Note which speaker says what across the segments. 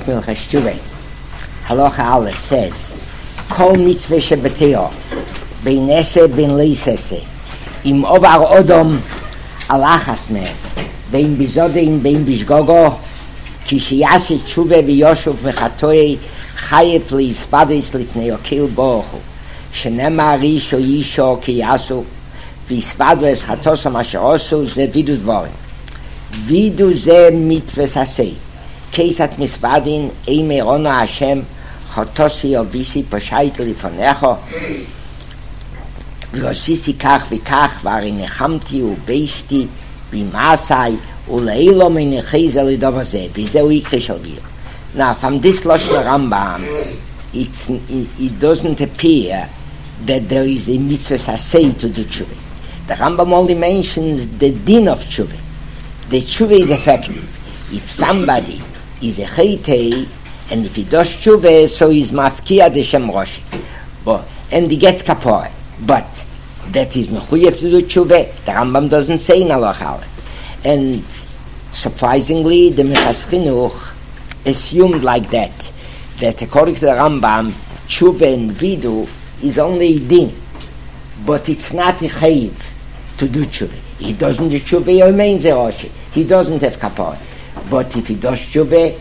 Speaker 1: Milchas Tshuva. Halacha Aleph says, Kol mitzvah shebeteah, bein ese bein leisese, im ovar odom alachas mehem, bein bizodein bein bishgogo, ki sheyaseh tshuva v'yoshuv v'chatoei chayef leisvadis lifnei okil bochu, shenema risho yisho ki yasu, v'isvadu es chatosom asher osu, ze vidu dvorim. Vidu ze mitzvah sasei, keisat misvadin, eime ono Hashem, chotosi obisi poshait lifonecho, ועשיתי כך וכך, והרי נחמתי ובשתי במעשי, ולעילו מניחי זה לדוב הזה, וזהו יקרה של גיר. Now, from this Lashon Rambam, it doesn't appear that there is a mitzvah sasei to do tshuva. The Rambam only mentions the din of tshuva. The tshuva is effective. If somebody is a chaytei, and if he does tshuva, so he's mafkia the Shem Roshi. And he gets kapore. But that is mechuyev to do tshuva. The Rambam doesn't say in Halacha Aleph. And surprisingly, the Minchas Chinuch assumed like that according to the Rambam, tshuva and vidu is only a din. But it's not a chayiv to do tshuva. He doesn't do tshuva, he remains a Roshi. He doesn't have kapore. But if he does tshuva,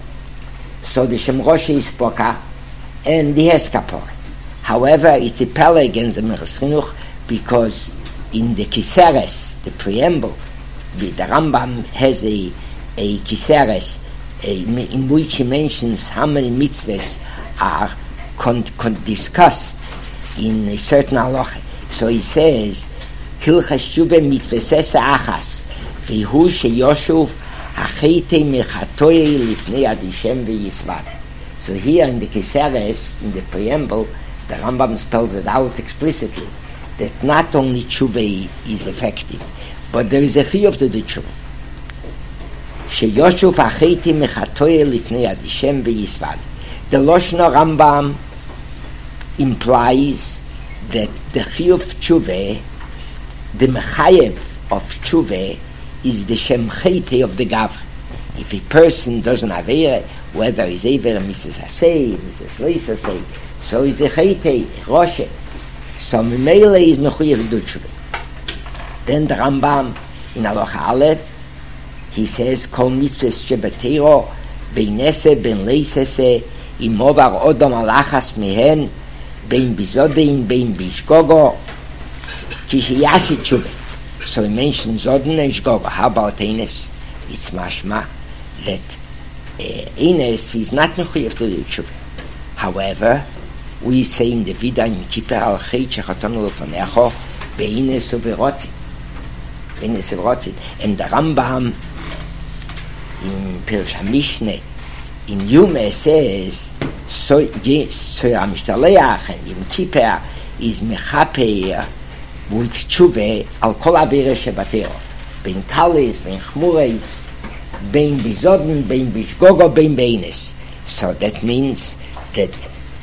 Speaker 1: so the Shem Roshi is poka, and he has kapore. However, it's a pella against the Minchas Chinuch, because in the Kiseres, the preamble, the Rambam has a Kiseres in which he mentions how many mitzvahs are discussed in a certain halacha. So he says, Hilchas Tshuva mitzvasesa achas, v'hu sheyoshuv hachete mechatoye lifnei ad Hashem v'yisvad. So here in the Kiseres, in the preamble, the Rambam spells it out explicitly that not only tshuva is effective, but there is a chiyuv to do tshuva. Sheyoshuv hacheti mechatoye lifnei ad Hashem v'yisvad. The Lashon Rambam implies that the chiyuv tshuva, the mechayev of tshuva, is the shem chayte of the gavra. If a person doesn't have a, whether he's ever Mrs. Asay, Mrs. Leis Asay, so is a chayte, Rosh. So Mimele is mechuyev do tshuva. Then the Rambam in Halacha Aleph, he says, Kol mitzvahs shebeteiro, bein ese, bein leisese, im ovar odom alachas mehen, bein bizodein, bein bishgogo, ki sheyaseh tshuva. So he mentions Zoden and Shgogo. How about Eines? It's mashma that Eines is not mechuyev to do tshuva. However, we say in the Vida in Kippur al Chet shechatonu lefanecho be'ines uverotzit. Be'ines uverotzit. And the Rambam in Pirush HaMishneh in Yuma says so HaMishtaleach and in Kippur is mechaper with tshuva al kol avera shebatero. Bein kalis, bein chmureis, bein bizoden, bein bishgogo, bein beines. So that means that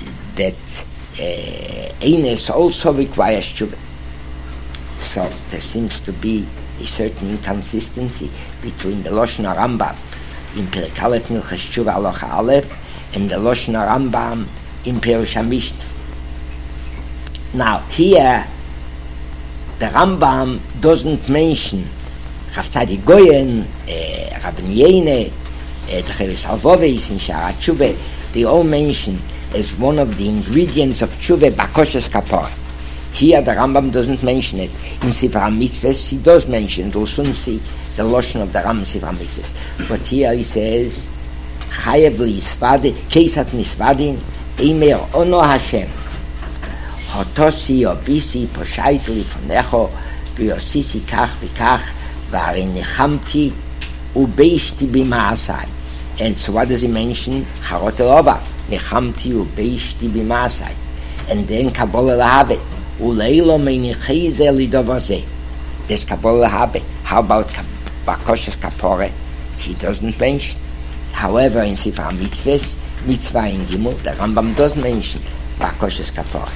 Speaker 1: Eines also requires tshuva. So there seems to be a certain inconsistency between the Lashon Rambam in Perek Aleph Milchas Tshuva Halacha Aleph and the Lashon Rambam in Pirush HaMishneh. Now here the Rambam doesn't mention Rav Tzadik Goyen, Rabbi Yene, the Cheres Halvoves in Shara Tshuva. They all mention as one of the ingredients of tshuva bakoshes kapor. Here the Rambam doesn't mention it. In Sefer HaMitzvahs he does mention it. We'll soon see the Lashon of the Rambam Sefer HaMitzvahs. But here he says, Chayev li'isvade, keisat misvadin, eimer ono Hashem, hotosi obisi poshait lifonecho, v'yosisi kach v'kach, v'ari nechamti, ubeishti b'maasai. And so what does he mention? Charot elova. Nechamti ubeishti b'maasai. And then Kabbalah lahave. Uleilo meinichei ze lidovazeh. There's Kabbalah lahave. How about bakoshes kapore? He doesn't mention. However, in Sefer HaMitzvahs, Mitzvah in Gimel, the Rambam does mention bakoshes kapore.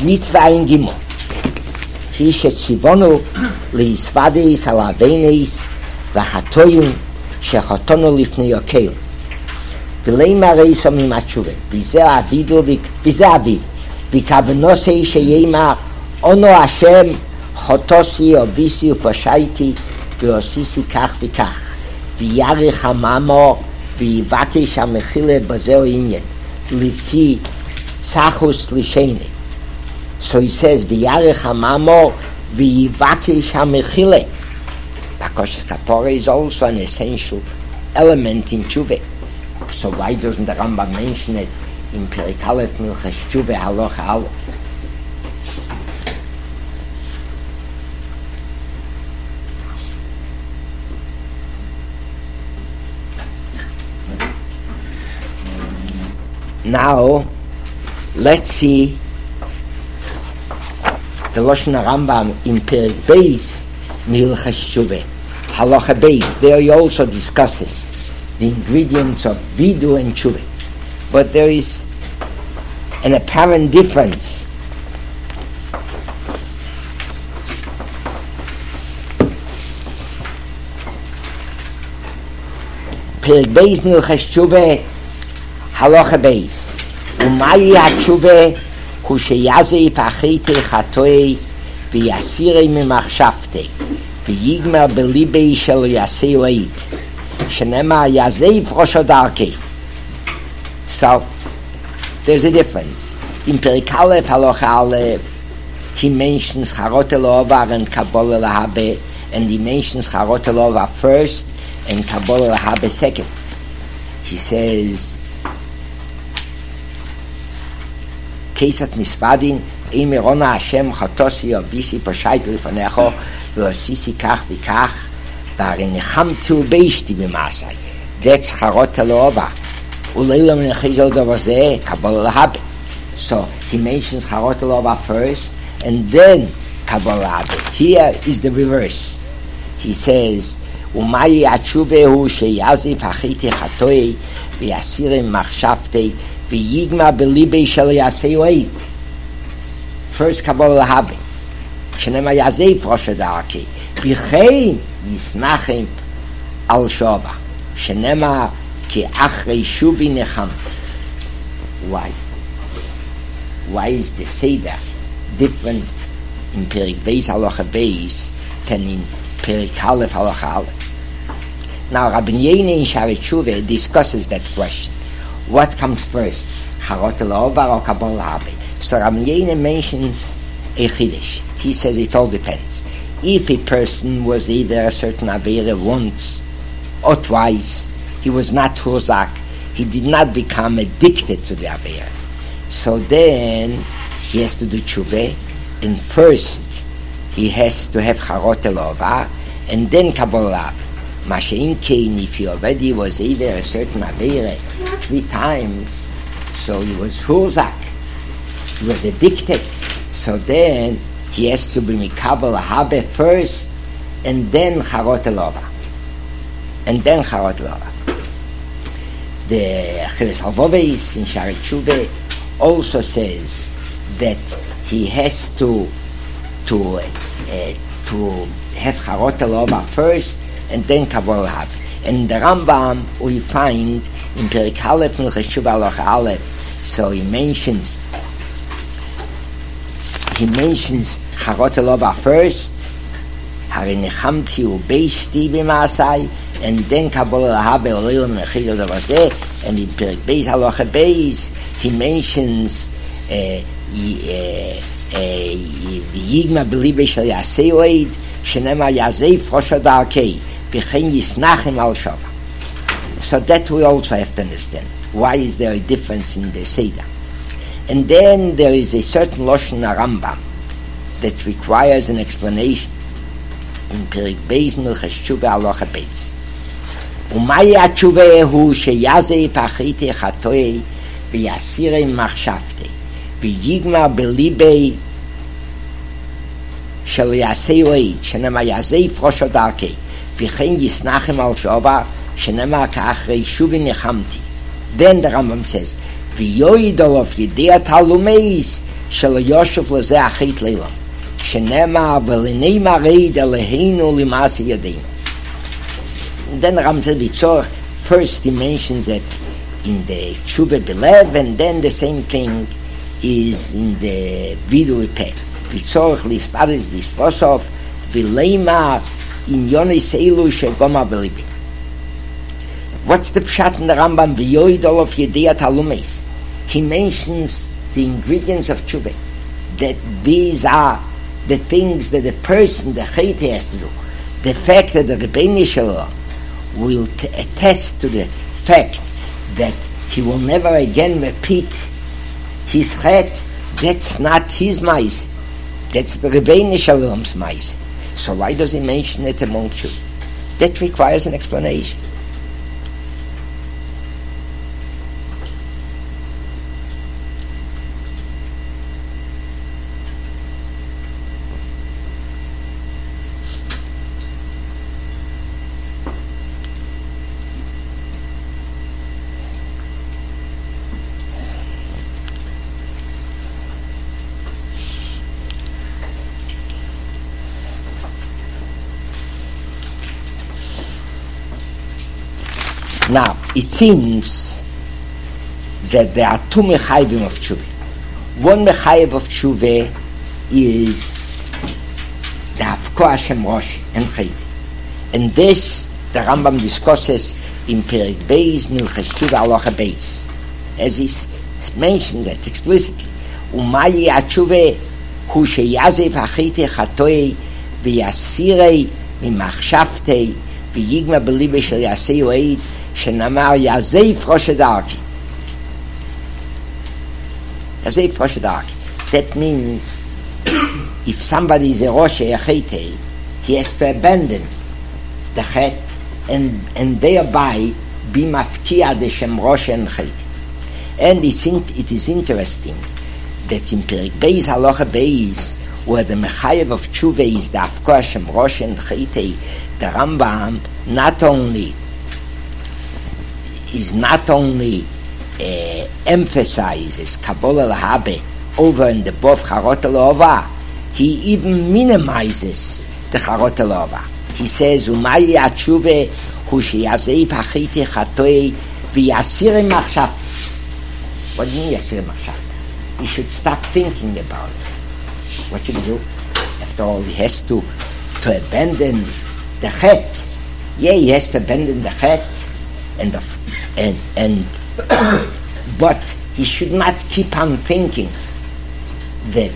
Speaker 1: מצווה אין גימו. היא שציוונו להסוודס על אבינס והחטאים שחטאנו לפני יוקר. ולמה רייסו ממצ'ובה, וזה אביו, וכוונוסי שיאמר, אונו השם חטאתי אביסי ופשעתי ועשיתי כך וכך, וירח עממו ויבקש המחילה בזהו עניין, לפי צחוס לשני. So he says, וירח עממו ויבקש המחילה. Because kapara is also an essential element in tshuva. So why doesn't the Rambam mention it in Perek Aleph Milchas Tshuva Halacha Aleph? Now, let's see the Lashon Rambam in Perek Beis Milchas Tshuva Halacha Beis. There he also discusses the ingredients of vidu and tshuva, but there is an apparent difference. Perek Beis Milchas Tshuva Halacha Beis. Umay hatshuva hu sheyazef achite chatoei v'yasirei memachshavtei v'yigmar belibei shel yasei leit shenema yazef rosho darkei. So there's a difference. In Perek Aleph Halacha Aleph he mentions Charot Elovar and Kabbalah Lahabe, and he mentions Charot Elovar first and Kabbalah Lahabe second. He says Kesat Misvadin Emirona Hashem Chatosi Avisi Pashait Lifanecho V'osisi Kach V'kach V'arinechamti Ubeishti B'masai. That's Charot Elovar. Uleila Menechizol Davazeh Kabbalah Lahabe. So he mentions Charot Elovar first and then Kabbalah Lahabe. Here is the reverse. He says Umay Atshuvehu Sheyazif Achiti Chatoei V'yasirim Machshavtei V'yigma belibei shel yasei leit. First Kabbalah Lahabe. Shenema yazef rosh darkei. V'chein yisnachem al shova. Shenema ki achrei shuvi nechamti. Why? Why is the Seder different in Perek Beis Halacha Beis than in Perek Aleph Halacha Aleph? Now Rabbi Yehuda in Shari Tshuva discusses that question. What comes first, Charot Elovar or Kabbalah Lahabe? So Rabbi Yehuda mentions a Chiddush. He says it all depends. If a person was either a certain Aveira once or twice, he was not Huzak, he did not become addicted to the Aveira. So then he has to do Tshuva, and first he has to have Charot Elovar, and then Kabbalah Lahabe. Mashein Kain, if he already was either a certain Aveira 3 times, so he was Huzak, he was addicted. So then he has to be Mikabel Lahabe first, and then Charot Elovar. And then Charot Elovar. The Cheres Havoveis in Shari Tshuva also says that he has to have Charot Elovar first, and then Kabbalah Lahabe. And the Rambam we find in Perek Aleph Milchas Tshuva Halacha Aleph, so he mentions Charot Elovar first, Harinechamti Ubeishti B'masai, and then Kabbalah Lahabe Uleila Menechizol Davazeh. And in Perek Beis Halacha Beis he mentions Yigma Belibei Shel Yasei Leit Shenema Yazef Rosh Darkei. So that we also have to understand. Why is there a difference in the Seder? And then there is a certain Lashon Rambam that requires an explanation in Perek Beis Milchas Tshuva Halacha Beis. Umay hatshuva hu sheyazef achite chatoei v'yasirei machshavtei v'yigmar belibei shel yasei leit shenema yazef rosh darkei v'chein yisnachem al shova shenema ka'achrei shuvi nechamti. Then the Rambam says v'yoidol of yedei talumeis שלא יושב לזה החית לילה, שנאמר ולני מרד אלוהינו למעשה ידינו. Then Ramzal Bitzor, first he mentions that in the Tshuva Belev, and then the same thing is in the Vidu Repair. Bitzor Lisfaris Bisfosov, Vileima in Yonis Eilu Shegoma Belibi. What's the pshat in the Rambam? V'yoidol of Yedea Talumes. He mentions the ingredients of tshuva, that these are the things that the person, the chait, has to do. The fact that the Rebbeinu Shalom will attest to the fact that he will never again repeat his chet, that's not his mais, that's the Rebbeinu Shalom's mais. So why does he mention it among you? That requires an explanation. Now, it seems that there are two mechayvim of tshuva. One mechayv of tshuva is the Hafko Hashem Rosh and Chet. And this, the Rambam discusses in Perek Beis, Milchas Tshuva Halacha Beis. As he mentions it explicitly. Umayi HaTshuva hu sheyazev hachite chatoei v'yasirei mimachshavtei v'yigma belibe shel yasei oed שנאמר יעזב ראש הדרכי. יעזב ראש הדרכי. That means if somebody is a rosh hachite, he has to abandon the chet and thereby be mafkia the shem rosh and chet. And it is interesting that in Perek Beis Halacha Beis, where the mechayev of tshuva is the Hafko Hashem Rosh and Chet, the Rambam not only emphasizes Kabbalah Lahabe over in the both Charot Elova, he even minimizes the Charot Elova. He says, Umayi HaTshuva hu sheyazev hachite chatoei v'yasir machshav. What do you mean yasir machshav? He should stop thinking about it. What should he do? After all, he has to abandon the chet. Yeah, he has to abandon the chet and but he should not keep on thinking that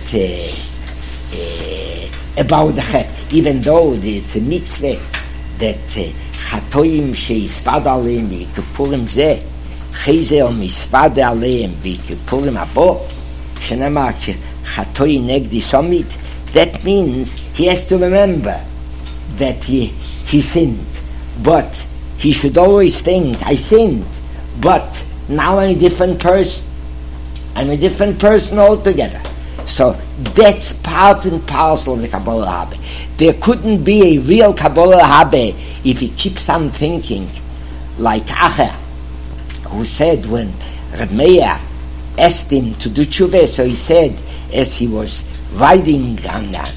Speaker 1: about the chet, even though it's a mitzvah that chatoim sheisvad aleim v'kipurim zeh cheze o misvad aleim v'kipurim abo shenamar chatoi negdi somit. That means he has to remember that he sinned, but he should always think, I sinned, but now I'm a different person. I'm a different person altogether. So that's part and parcel of the Kabbalah Habe. There couldn't be a real Kabbalah Habe if he keeps on thinking like Acher, who said when Reb Meir asked him to do tshuva, so he said, as he was riding on the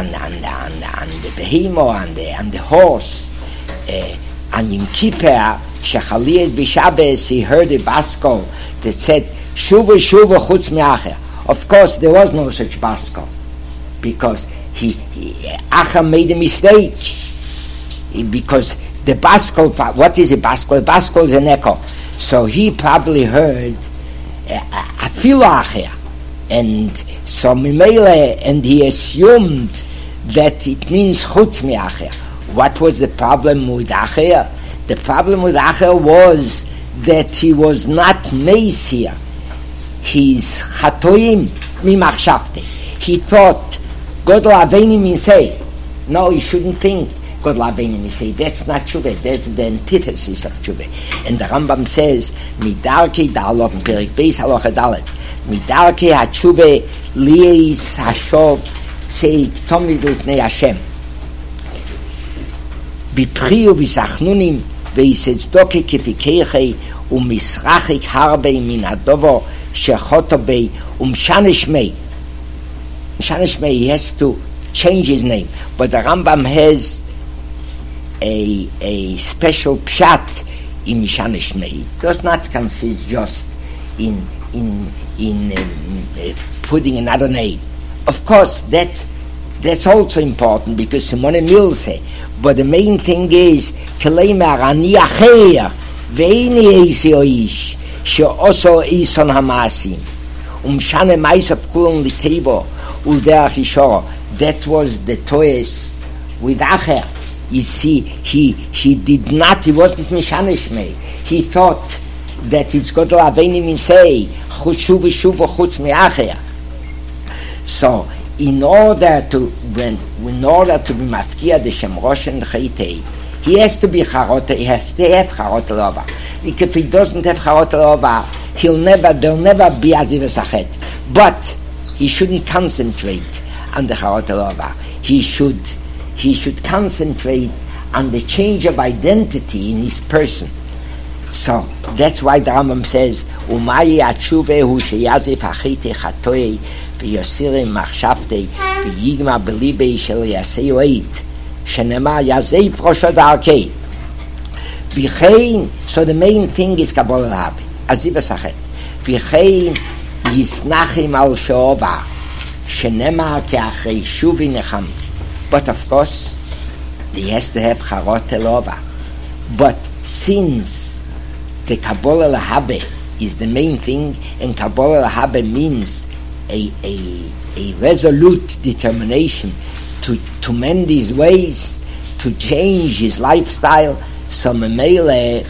Speaker 1: behemoth, on the horse, and in Kippur, Shechaliyas B'Shabbos, he heard a baskol that said, Shuva Shuva Chutz Me'acher. Of course, there was no such baskol, because Acher made a mistake. Because the baskol, what is a baskol? A baskol is an echo. So he probably heard a filo Acher. And so Mimele, and he assumed that it means Chutz Me'acher. What was the problem with Acher? The problem with Acher was that he was not Meisir. He's Chatoim Mimachshavte. He thought, God Laveini Misei. No, he shouldn't think God Laveini Misei. That's not tshuva. That's the antithesis of tshuva. And the Rambam says, Midarkei Dalot, Perek Beis Halacha Dalet, Midarkei HaTshuva Lies Hashov Sei Tomid Lifnei Hashem. B'priu v'sachnunim v'yisetzdoki kifikeichay u'misrachik harbei min adovo shechoto bei u'mshanish mei Mishanishmei, he has to change his name. But the Rambam has a special pshat in Mishanishmei. It does not consist just in putting another name. Of course, that's also important because Simone Milse. But the main thing is, Keleimer ani acher ve'ini eisi oish she'oso ison hamasim shane mais of kulon litevo u'derach ishoro. That was the toes with acher. You see, he did not. He wasn't mishanishmei. He thought that it's got to aveini misei chutz v'shuv chutz me'acher. So, in order to be mafkia the Shemrosh and Chaytei, he has to be charot. He has to have charot lova. Because if he doesn't have charot lova, there'll never be aziv sachet. But he shouldn't concentrate on the charot lova. He should concentrate on the change of identity in his person. So that's why the Rambam says, "Umayi atshuve hu sheyazif hachite chatoei v'yosirim machshavtei v'yigma belibei shel yasei oit shenema yazif rosho darkei v'chein." So the main thing is Kabbalah Habe, aziv sachet. V'chein yisnachim al sheova shenema ke'achrei shuvi nechamti. But of course, he has to have charot elova. But since the Kabbalah Habe is the main thing, and Kabbalah Habe means a resolute determination to mend his ways, to change his lifestyle. So Memele,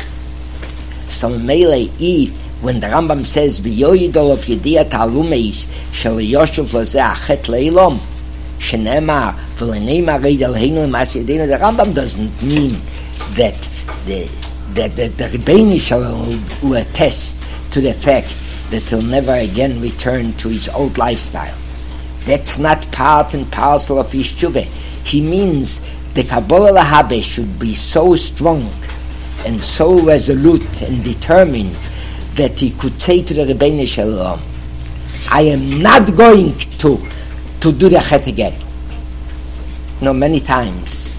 Speaker 1: when the Rambam says v'yoyidol of yediyat halumeis shel yoshev lozeh achet leilom shenema v'leneima reidel heinu mas yedinu, the Rambam doesn't mean that the Rebbeinu Shalom will attest to the fact that he'll never again return to his old lifestyle. That's not part and parcel of his tshuva. He means the Kabbalah Habe should be so strong and so resolute and determined that he could say to the Rebbeinu Shalom, I am not going to do the chet again. No, many times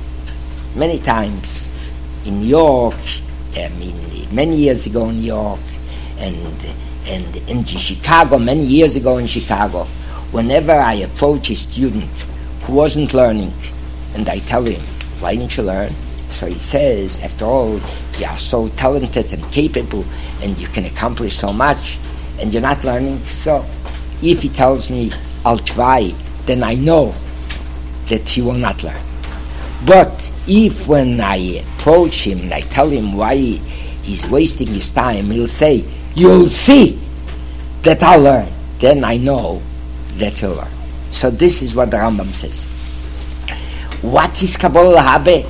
Speaker 1: in New York, many years ago in New York, and in Chicago, many years ago in Chicago, whenever I approach a student who wasn't learning, and I tell him, why didn't you learn? So he says, after all, you are so talented and capable, and you can accomplish so much, and you're not learning. So if he tells me, I'll try, then I know that he will not learn. But if when I approach him and I tell him why he's wasting his time, he'll say, you'll see that I'll learn, then I know that he'll learn. So this is what the Rambam says. What is Kabbalah Habe?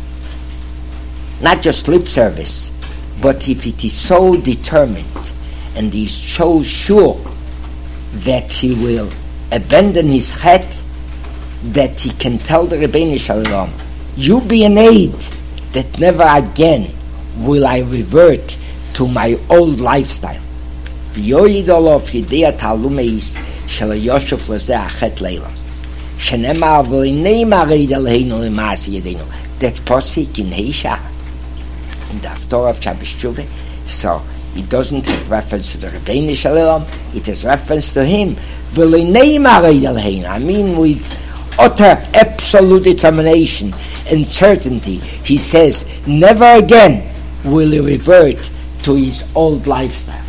Speaker 1: Not just lip service, but if it is so determined and he's so sure that he will abandon his chet, that he can tell the Rebbeinu Shalom, you be an aid that never again will I revert to my old lifestyle. That posik in Heisha, in the Haftorah of Shabbos Tshuva, so it doesn't have reference to the Rebbeinu Shalom, it has reference to him. I mean with utter absolute determination and certainty, he says, never again will he revert to his old lifestyle.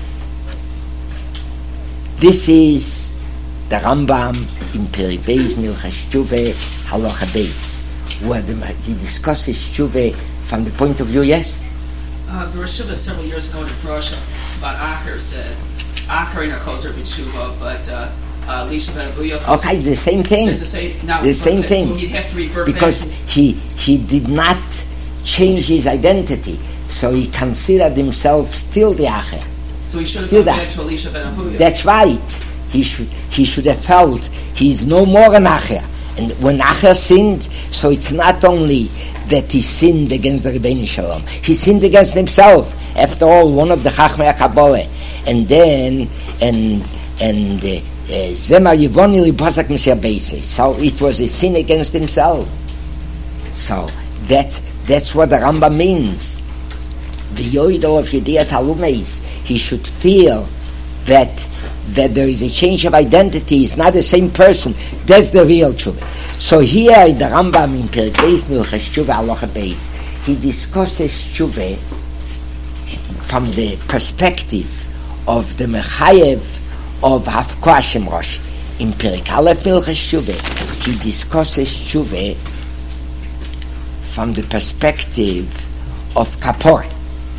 Speaker 1: This is the Rambam in Peri Beis Milchas Tshuva Halacha Beis, where he discusses Tshuva from the point of view, yes?
Speaker 2: The Rosh Hashanah several years ago in Prussia about Acher said, Acher in a Kozer B'Tshuva, but Lisha Ben Abuya.
Speaker 1: Okay, it's the same thing.
Speaker 2: It's the
Speaker 1: same thing.
Speaker 2: So he'd have to revert
Speaker 1: because
Speaker 2: back
Speaker 1: he did not change his identity, so he considered himself still the Acher.
Speaker 2: So he should have gone back to Elisha Ben Abuya.
Speaker 1: That's right. He should have felt he's no more an Acher. And when Acher sinned, so it's not only that he sinned against the Rebbeinu Shalom, he sinned against himself. After all, one of the Chachmei Kabbalah, and then Zema Yivoni li Pasak Messiah Beise. So it was a sin against himself. So that's what the Rambam means. The Yoidol of Yediyat Halumeis, he should feel that there is a change of identity. He's not the same person. That's the real tshuva. So here the Rambam in Perek Beis Milchas Tshuva Halacha Beis, he discusses tshuva from the perspective of the Mechayev of Hafko Hashem Rosh. In Perek Aleph Milchas Tshuva, he discusses tshuva from the perspective of Kapor.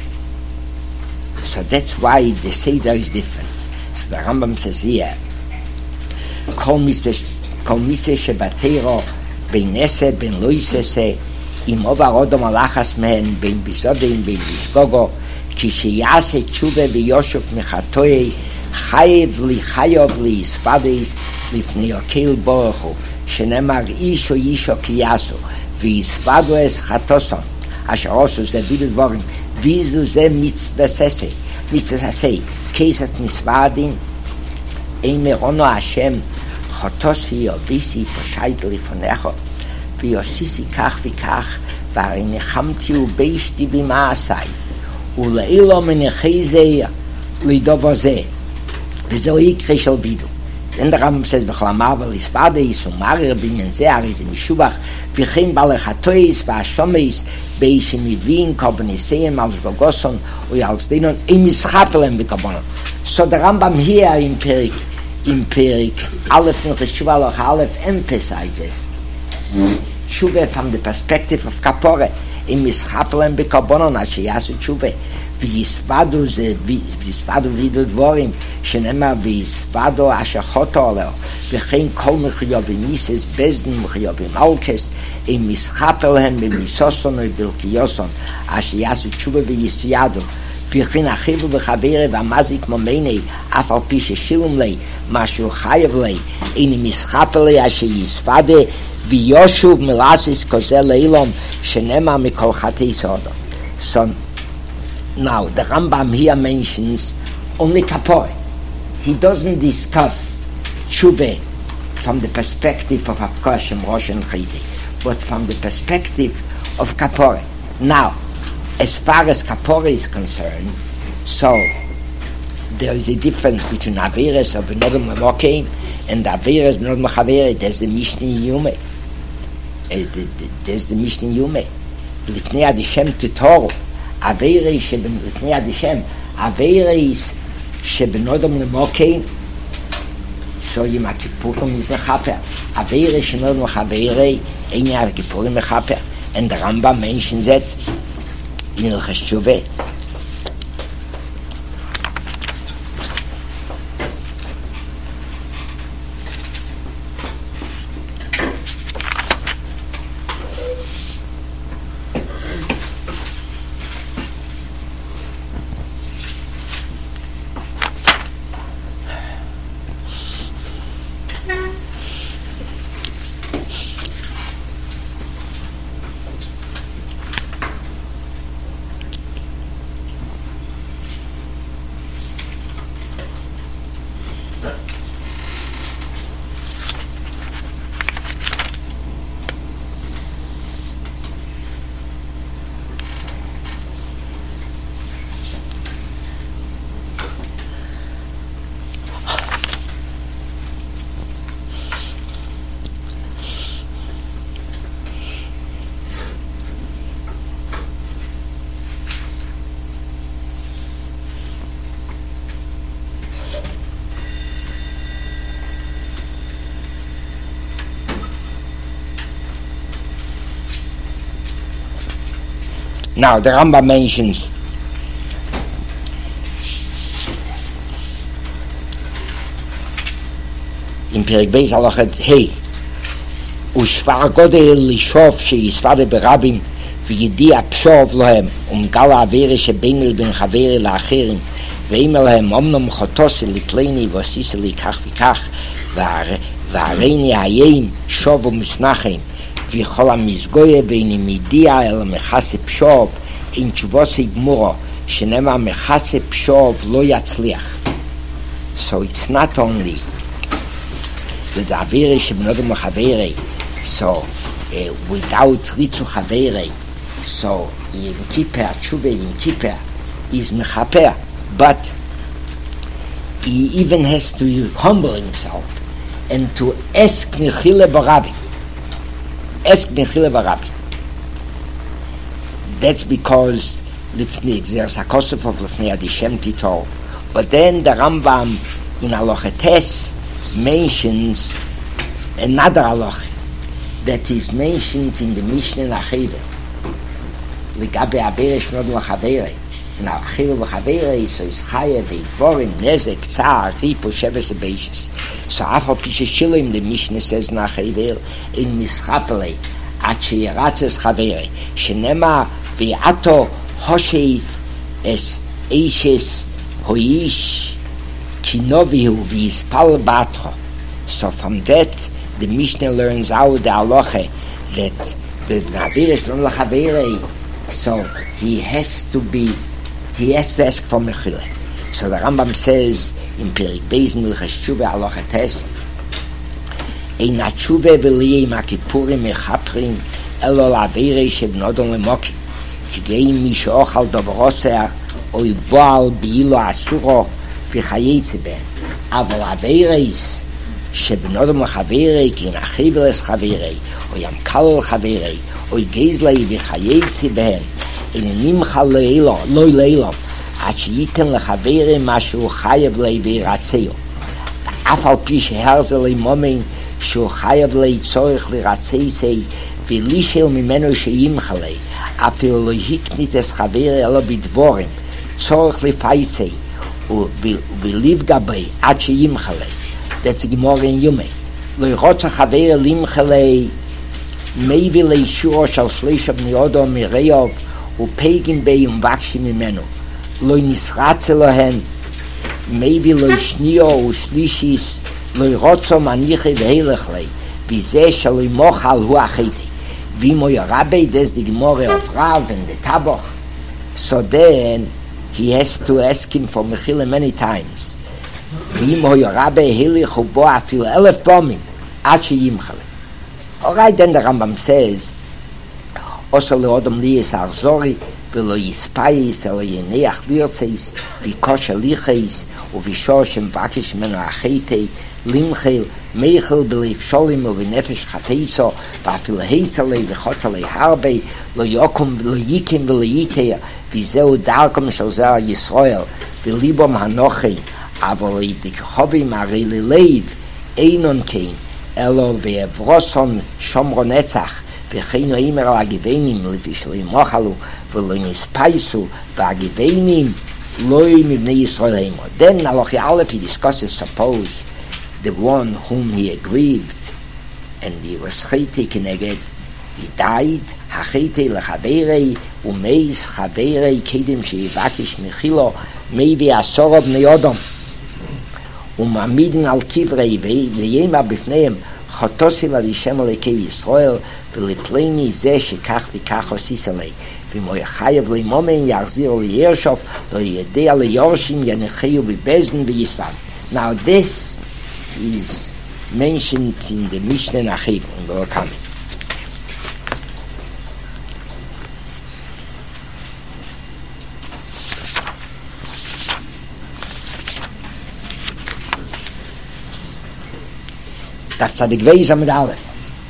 Speaker 1: So that's why the Seder is different. So the Rambam says here, Kol Mister Shebatero Ben Ese Ben Loisese Im Ova Rodom Alachas Mehen Ben Bisodim Ben Bishgogo Ki Sheyase Tshuva V'Yoshev Mechatoei Chayev Li Isfadis Lifnei Okeil Boruchu Shenemar Isho Kiyasu V'Isfadu Es Chatoson Asher Osu Ze Vidu Dvorim Vizu Ze Mitzvah Sasei Keisat Misvadin Eimer Ono Hashem Chotosi Yovisi Poshait Lifonecho V'Yosisi Kach V'Kach V'Ari Nechamti U'Beishti B'Maasai U'Le'ilo Menechei Lidovo Ze V'Zo Yikre Shel Vidu. Then the Rambam says V'Chlamar V'Lisvadeis U'Marir B'Inyan Ze Ariz Mishubach V'Chem Balechatois V'Ashomeis Beishim Yivin Korbaniseyim Al Shbogoson U'Yalzdinon Imischapelem V'Korbanon. So the Rambam here in Perek Aleph Milchas Tshuva Halacha Aleph emphasizes tshuva from the perspective of Kapore. Imischapelem V'Korbanon Asher Yasu Tshuva V'Yisvadu Vidu Dvorim Shenemar V'Yisvadu Asher Choto Oleo V'chein Kol Mechuyovim Mises Bezdin Mechuyovim Malkes Imischapelem V'Misoson V'Bilkiyoson Asher Yasu Tshuva V'Yisiyadu V'chein Achivu V'Chavere V'Amazik Momenei Af Al Pi Sheshilum Lei Mashu Chayev Lei Imischapele Asher Yisvade V'Yoshuv Melasis Kozel Leilom Shenemar Mikol Chatei Sodom. So now the Rambam here mentions only Kapor. He doesn't discuss tshuva from the perspective of Hafko Hashem Rosh and Chayde, but from the perspective of Kapor. Now, as far as Kapor is concerned, so there is a difference between Averes of Benodom Lemokein and Averes Benodom Chavere. There's the Mishnah Yume. There's the Mishnah Yume. Lifnei Adishem Titoru. Averes Lifnei Adishem. Averes Shebenodom Lemokein. So Yom Kippurim is Mechaper. Averes Shebenodom Chavere. Ein Yom Kippurim Mechaper. And the Rambam mentions it in Hilchos Tshuva. Now the Rambam mentions in Perek Beis Halacha Hey Ushvar Godel Lishov Sheyisvade Berabim V'Yediah Pshov Lohem Gala Avere Shebenel Ben Chavere La'acherim Ve'imel Lohem Omnom Chotosi Lipleni V'Osisi Likach V'Kach V'Areini Hayim Shov U'Misnachem V'chol HaMizgoye Ve'ini Midia El Mechase Pshov in Tshuvos Gmuro Shenema Mechase Pshov Lo Yatzliach. So it's not only the Avere Shebnodom Chavere. So, without Ritzu Chavere, so in Kippur, Tshuva in Kippur is Mechaper, but he even has to humble himself and to ask Mechila Barabi. Ask Mechila Barabi. That's because there's a Kosov of Lefnei Adishem Titol. But then the Rambam in Halacha Tes mentions another halacha that is mentioned in the Mishnah Nacheva. Legabe Avere Shebnodom Chavere. Now, Achil v'Chavere, so is Chayev, Dvorim, Nezek, Tzar, Ripo, Sheves, Beishes. So, Afal Pishe Shilim, the Mishnah says, Nachaver, in Mischapele, Ache Yeratzes Chavere, Shenema, Ve'ato, Hosheif, Es, Eishes, Hoish, Kinovihu, V'Yispal Batro. So, from that, the Mishnah learns out the halacha that the Avere Shebnodom Chavere, so he has to ask for Mechila. So the Rambam says in Perik Beis Milchas Tshuva Halacha Tes, Ein Tshuva v'liyei makipurim mechaprim elo l'avere shebnodom lemokim k'gei mi she'ochal dovroser oy boal b'ilo asuro v'chayetze ben aval averes shebnodom lechavere kin achiveles chavere oy amkal chavere oy gezlei v'chayetze ben nimcha loy leilom עד שייתן לחברי מה שהוא חייב לי ברצאו. אף על פי שהרזה לי מומן שהוא חייב לי צורך לרצאי ולישל ממנו שימחה לי, אפילו לא הקנית את חברי אלא בדבורים, צורך לפייסי ולפגע בי עד שימחה לי. That's גמור אין יומי. לא רוצה חברי למחה לי, מביא לאישורו של שליש בני אדם מרעיוב ופגים בי ומבקשים ממנו. לא נסרץ אלוהן, מביא לו שניו ושלישיס, לא רוצו מניחי והלך לי, בזה שלא מוכל הוא החטא. ואם הוא ירבי דס דגמורי of Rav and the Taboch, so then he has to ask him for Mechila many times. ואם הוא ירבי הליך הוא בו אפילו 1,000 פעמים, עד שימחה לי. Alright, then the Rambam says, עושה לאודם ליאס ארזורי, ולא יספייס, אלא יניח לירצייס, ויקוש הליחייס, ובישור שמבקש ממנו החטא, לימחל, מייחל בלב שולים ובנפש חפייסו, ואפילו היצר לי וחוט עלי הרבה, לא יוקם ולא ייקים ולא ייתר, וזהו דרכם של זרע ישראל, וליבם הנוחי, אבל דכחובים הרי ללב, אינון כן, אלא ועברוסון שומרו נצח, וכן אומר על הגבנים לפי שלא ימוחלו ולא נספייסו והגבנים לא מבני ישראל הימו. Then Halacha Aleph he discusses, suppose the one whom he aggrieved and he was chayte keneged, he died, hachayte lechavere umeis chavere kedem sheyivakish mechilo mevi asoro bnei odom umamidin al kivrei v'yema b'fneihem חטוסי ללישם אלוקי ישראל ולפלני זה שכך וכך עושיס עלי ואם הוא יחייב למומן יחזיר לירשוף לא ידע ליורשים ינחהו בבזן ויסבב. Now this is mentioned in the Mishnah Nachiv in Barakami. Das Tzadik Weiss mit Aleph.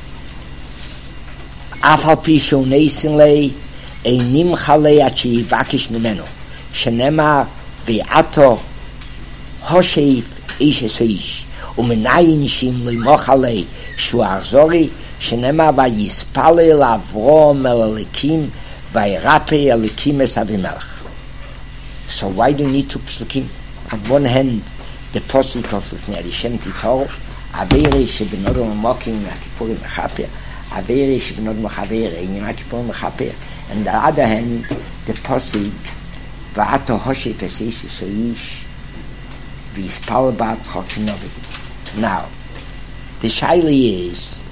Speaker 1: אף על פי שהוא נסים לי, אינים חלי עד שיבקש ממנו, שנאמר ועתו הושף איש אס איש, ומנין שאם לא ימוך עלי שהוא ארזורי, שנאמר ויספלל אברום אל הליקים, וירפא הליקים אס אבימלך. So why do you need two psukim? On one hand, the posik of Lefnei Adishem Titol, Avere shebnodom mokim akipurim mechaper, Avere shebnodom chaver einim akipurim mechaper. And the other hand, the posik va'ato hoshef es ish soish v'ispal bat chokinovi. Now, the shaila is,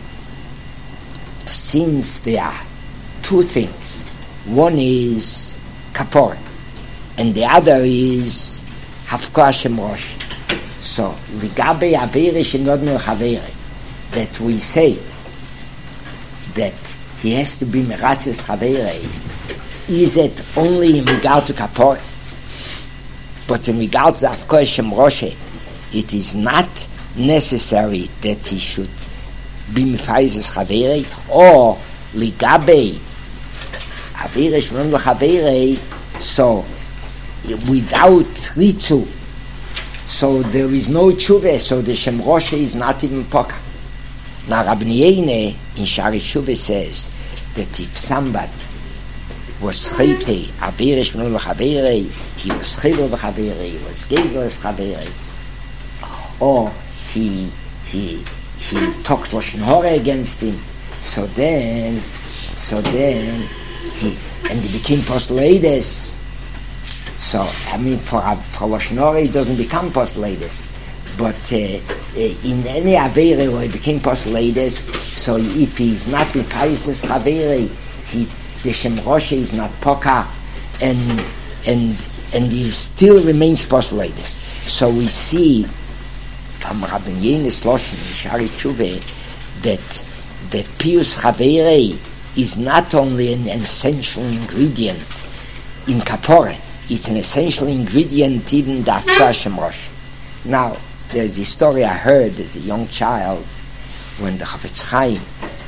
Speaker 1: since there are two things, one is kaporim, and the other is hafka Hashem rosh. So, ligabe avere shenod mil chavere, that we say that he has to be meratzes chavere, is it only in regard to kapor? But in regard to Afkosh Shem Roshe, it is not necessary that he should be mefayzes chavere, or ligabe avere shemon lechavere, so without ritzu, so there is no tshuva, so the Shem Roshe is not even poka. Now Rabbi Yeine in Shari Tshuva says that if somebody was chayte avere shemon lechavere, he was chaylo v'chavere, he was gezeles chavere, or he talked lashon hara against him, so then he became postulators. So I mean, for lashon hara he doesn't become postulators, but in any avere where he became postulators, so if he's not mefayzes chavere, the Shem Roshe is not poka, and he still remains postulators. So we see from Rabbi Yene's Loshen in Shari Tshuva that Pius Chavere is not only an essential ingredient in Kapore, it's an essential ingredient even after Shem Roshe. Now, there's a story I heard as a young child when the Chafetz Chaim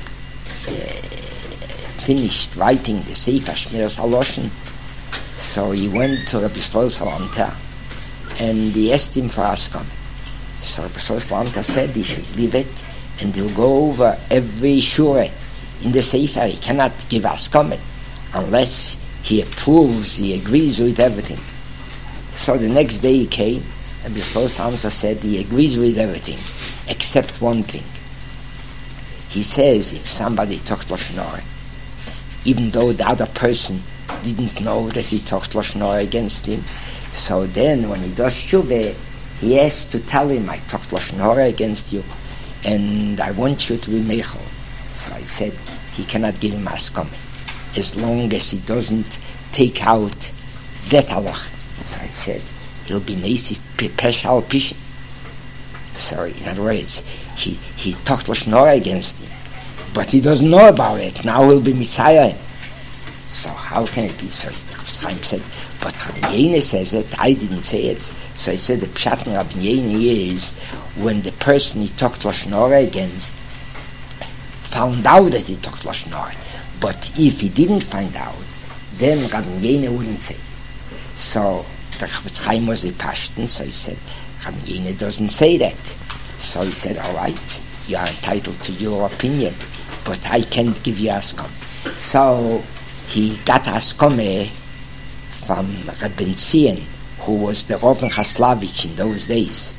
Speaker 1: finished writing the Sefer Shmiras HaLoshen. So he went to Rabbi Yisrael Salanta and he asked him for Askom. So Rabbi Yisrael Salanta said he should leave it and he'll go over every Shure in the Sefer. He cannot give Askom unless he approves, he agrees with everything. So the next day he came and Rabbi Yisrael Salanta said he agrees with everything except one thing. He says if somebody talked lashon hara, even though the other person didn't know that he talked lashon hara against him, so then when he does tshuva, he has to tell him, I talked lashon hara against you, and I want you to be meichel. So I said he cannot give him askom as long as he doesn't take out that halach. So I said he'll be neisif peshal pishin. So in other words, he talked lashon hara against him, but he doesn't know about it. Now he'll be Messiah. So how can it be? So Chaim said, but Rabbi Yeine says it, I didn't say it. So he said the pshat in Rabbi Yeine is when the person he talked lashon hara against found out that he talked lashon hara. But if he didn't find out, then Rabbi Yeine wouldn't say. So the Chafetz Chaim was a pashtan, so he said, Rabbi Yeine doesn't say that. So he said, all right, you are entitled to your opinion, but I can't give you askom. So he got askome from Rabbi Zion, who was the Rav in Chaslavich in those days.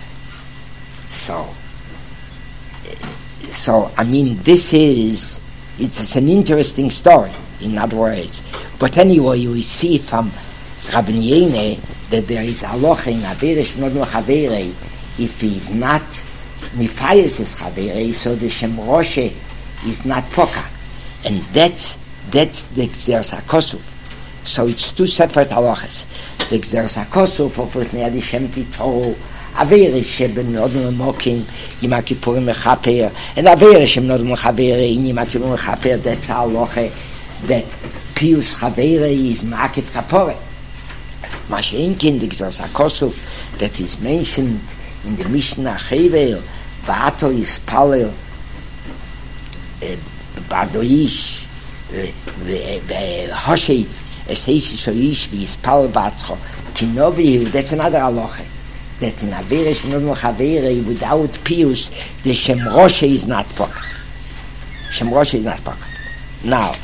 Speaker 1: So I mean, it's an interesting story, in other words. But anyway, we see from Rabbi Yeine that there is halacha in avere shemod lechavere, if he is not mefayzes chavere, so the Shem Roshe is not poka, and that's the Gzeras HaKosuf. So it's two separate halachas. The Gzeras HaKosuf of Rifnei Shem Titoro, avere sheben nodem mokim Yom Kippurim mechaper, and avere shem nodem chavere in Yom Kippurim mechaper. That's halacha that Pius chavere is makif kapore. Mashenkin the Gzeras HaKosuf that is mentioned in the Mishnah Chevel, Va'ato Yispalel Badoish V'Hoshet Eseish Shoish V'Yispalel Ba'atcho Kinovi. That's another halacha that in avere shemod lechavere without Pius the Shem Roshe is not poka. Shem Roshe is not poka. Now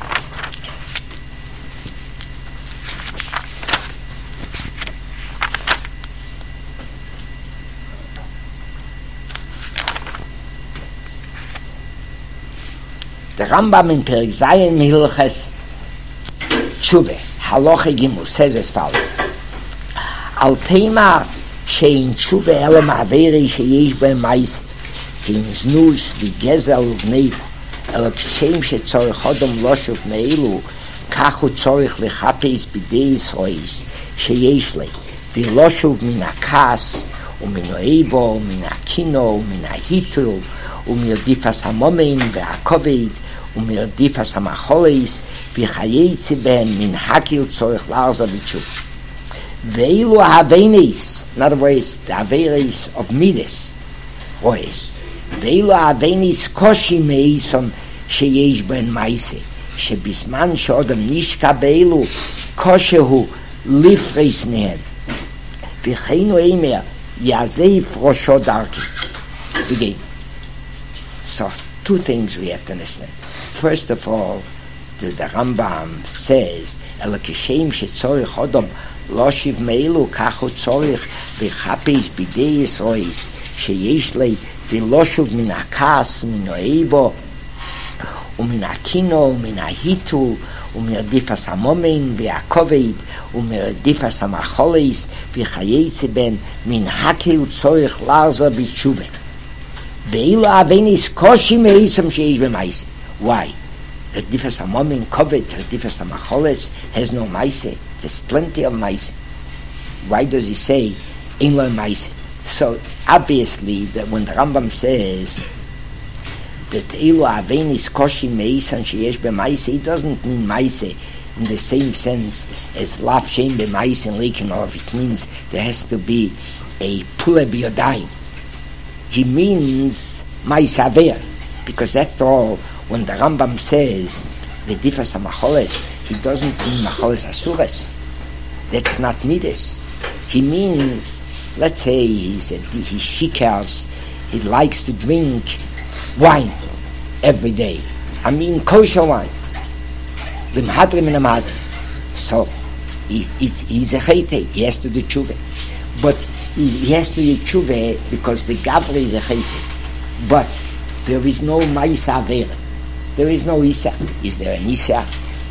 Speaker 1: the Rambam in Perek Zayin Hilchos Tshuva Halacha Gimel says as follows: Al Teima shein Tshuva ela ma'averi sheyesh b'hem ma'is kein znus v'gezel v'neiv ela k'shem shetzorich odom loshuv ne'ilu kach hu tzorich l'chapes b'dei Yisroel sheyesh le v'loshuv min hakas ומן האיבו, ומן הקינו, ומן ההיטול, ומרדיפס המומן והכובד, ומרדיפס המחולס, וחייצי בהם מן הקיל צורך לארזה בתשוב. ואילו ההבנס, in other words, the Averis of Midas, רויס, ואילו ההבנס קושי מאיסון שיש בהם מייסה, שבזמן שאודם נשקע באילו קושי הוא לפריס מהם, וכן הוא אמר, יעזב ראשו דרכי. Again. So, two things we have to understand. First of all, the Rambam says, אלא כשם שצורך אודם לא שיב מאילו, כך הוא צורך לחפש בידי ישראל שיש לי, ולא שוב מן הכעס, מן האיבו, ומן הקינו, ומן ההיטול, ומרדיפס המומן והכובד, ומרדיפס המחולס, וחייצי בן מן הקיל צורך לארזה בתשובה. ואילו אבניס קושי מאיסם שיש במייסה. Why? Rediphas HaMomin covered, Rediphas HaMacholes has no Maise. There's plenty of Maise. Why does he say in lo Maise? So obviously that when the Rambam says that Elu Avenis Koshi Meisan Sheyesh B'Maise, it doesn't mean Maise in the same sense as Lav Shem B'Maise and Leikinov. It means there has to be a Pule B'Yodayim. He means Maise Aver, because after all, when the Rambam says Rediphas HaMacholes, he doesn't mean Macholes Asuras. That's not Midas. He means, let's say he shikars, he likes to drink wine every day. I mean kosher wine. L'mhadrim and amhadrim. So he's a chayte. He has to do tshuva. But he has to do tshuva because the gavri is a chayte. But there is no ma'isa avera. There is no isa. Is there an isa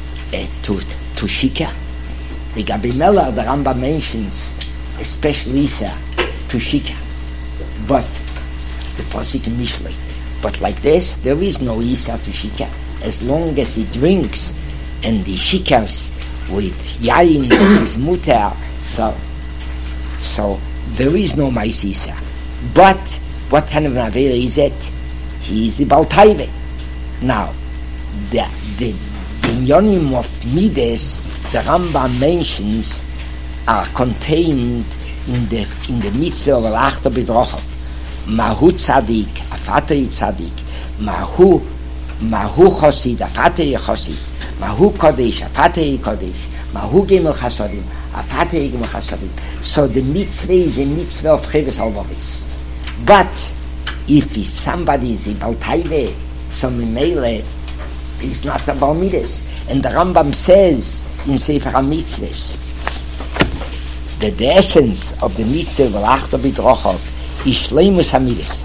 Speaker 1: to shikar? The Gabi Mela, the Rambam mentions a special isa to shikar. But the Pasuk in Mishlei. But like this, there is no isa to shikar. As long as he drinks and he shikars with yayin that is mutar, so there is no mais isa. But what kind of an avera is it? He is a baltaive. Now, the inyonim of Midas, the Rambam mentions, are contained in the mitzvah of Al-Achta B'Drochav. Mahu Tzadik, Afatei Tzadik, Mahu Chosid, Afatei Chosid, Mahu Kodesh, Afatei Kodesh, Mahu Gimel Chasodim, Afatei Gimel Chasodim. So the mitzvah is a mitzvah of Cheves Halvavis. But if somebody is a Baltaive, so Mimele is not a Balmides. And the Rambam says in Sefer HaMitzvahs that the essence of the mitzvah of Al-Achta B'Drochav is Shleimus HaMides.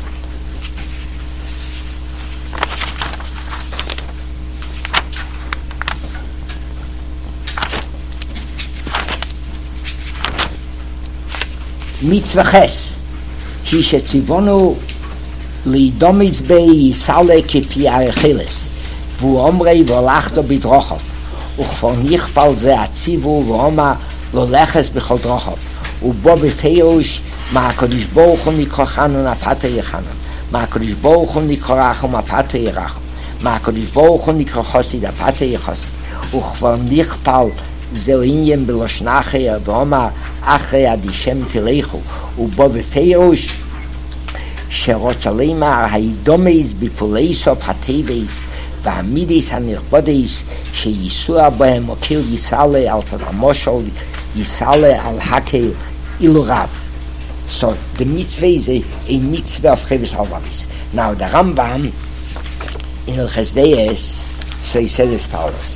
Speaker 1: Mitzvah Ches Hi shetzivonu לידומיץ בי יסלה כפי האכילס ואומרי והלכתו בדרוכב וכפור נכפל זה הציבו ואומה לא לחס בכל דרוכב ובו בפירוש מה הקדוש ברוך הוא נקרחנו נפתה יחנו מה הקדוש ברוך הוא נקרחו נפתה ירחו מה הקדוש ברוך הוא נקרחוסי נפתה יחוסי וכפור נכפל זהו עניין בלושנה אחר ואומה אחרי עדישם תלכו ובו בפירוש שרוצה לומר הידומס בפולי סוף הטבעס והמידיס הנכבודס שיסוע בהם וכל יסלה על צד המושל יסלה על הקל אילו רב. So the mitzvah is a mitzvah of Cheves Halvavis. Now the Rambam in El Chesdees, so he says as follows.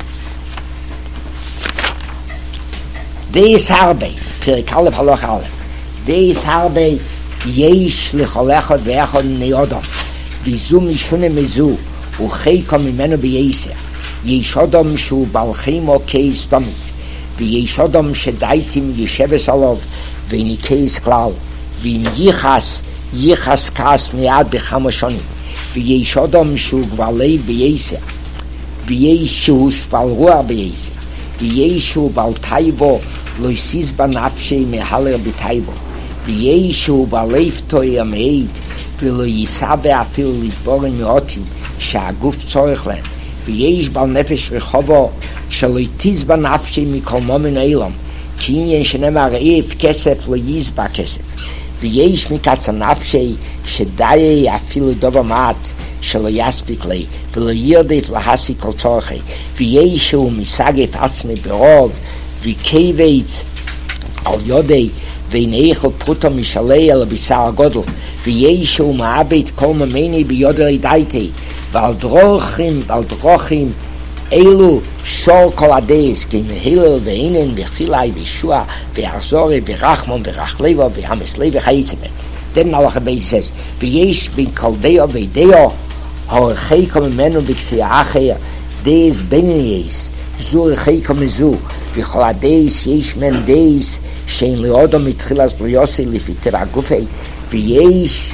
Speaker 1: Deis harbe, Perek Aleph Haloch Aleph, Deis harbe יש לכל אחד ואחד בני אדם וזו משונה מזו וחיקו ממנו בייסר יש אדם שהוא בעל חיים או קייס תמיד ויש אדם שדייתים ישבס עליו ואיני קייס כלל ואם ייחס כעס מיד בכמה שונים ויש אדם שהוא כבר לב בייסר ויש שהוא שפל רוח בייסר ויש שהוא בעל טייבו לא יסיס בנפשי מהלר בטייבו וישו בלב טוי המעיד, ולא ייסע אפילו לדבורים מאותים שהגוף צורך להם, ויש בעל נפש רחובו שלא תזבע נפשי מכל מומן אילום, כי עניין שנאמר איף כסף לא יזבע כסף, ויש מקצר נפשי שדי אפילו דובר מעט שלא יספיק לי, ולא ירדף להשיג כל צורכי, וישו מסגף עצמי ברוב, וכבד על יודי, ואין איכל פרוטו משלי על הבישר הגודל, וישו מעבד כל ממני ביודלי דייתי, ועל דרוכים אלו שור כל הדייס, כי מהילל ואינן וחילי וישוע ואחזורי ורחמון ורחלבו והמסלי וחייצמה. דן הלך הבייסס, ויש בין כל דיו ודיו, הרחיקו ממנו בקסיעה אחר, דייס בינייס, זו רחיקו מזו, וכל הדייס יש מן דייס, שאין לאודו מתחילת בריוסי לפי טבע גופי, ויש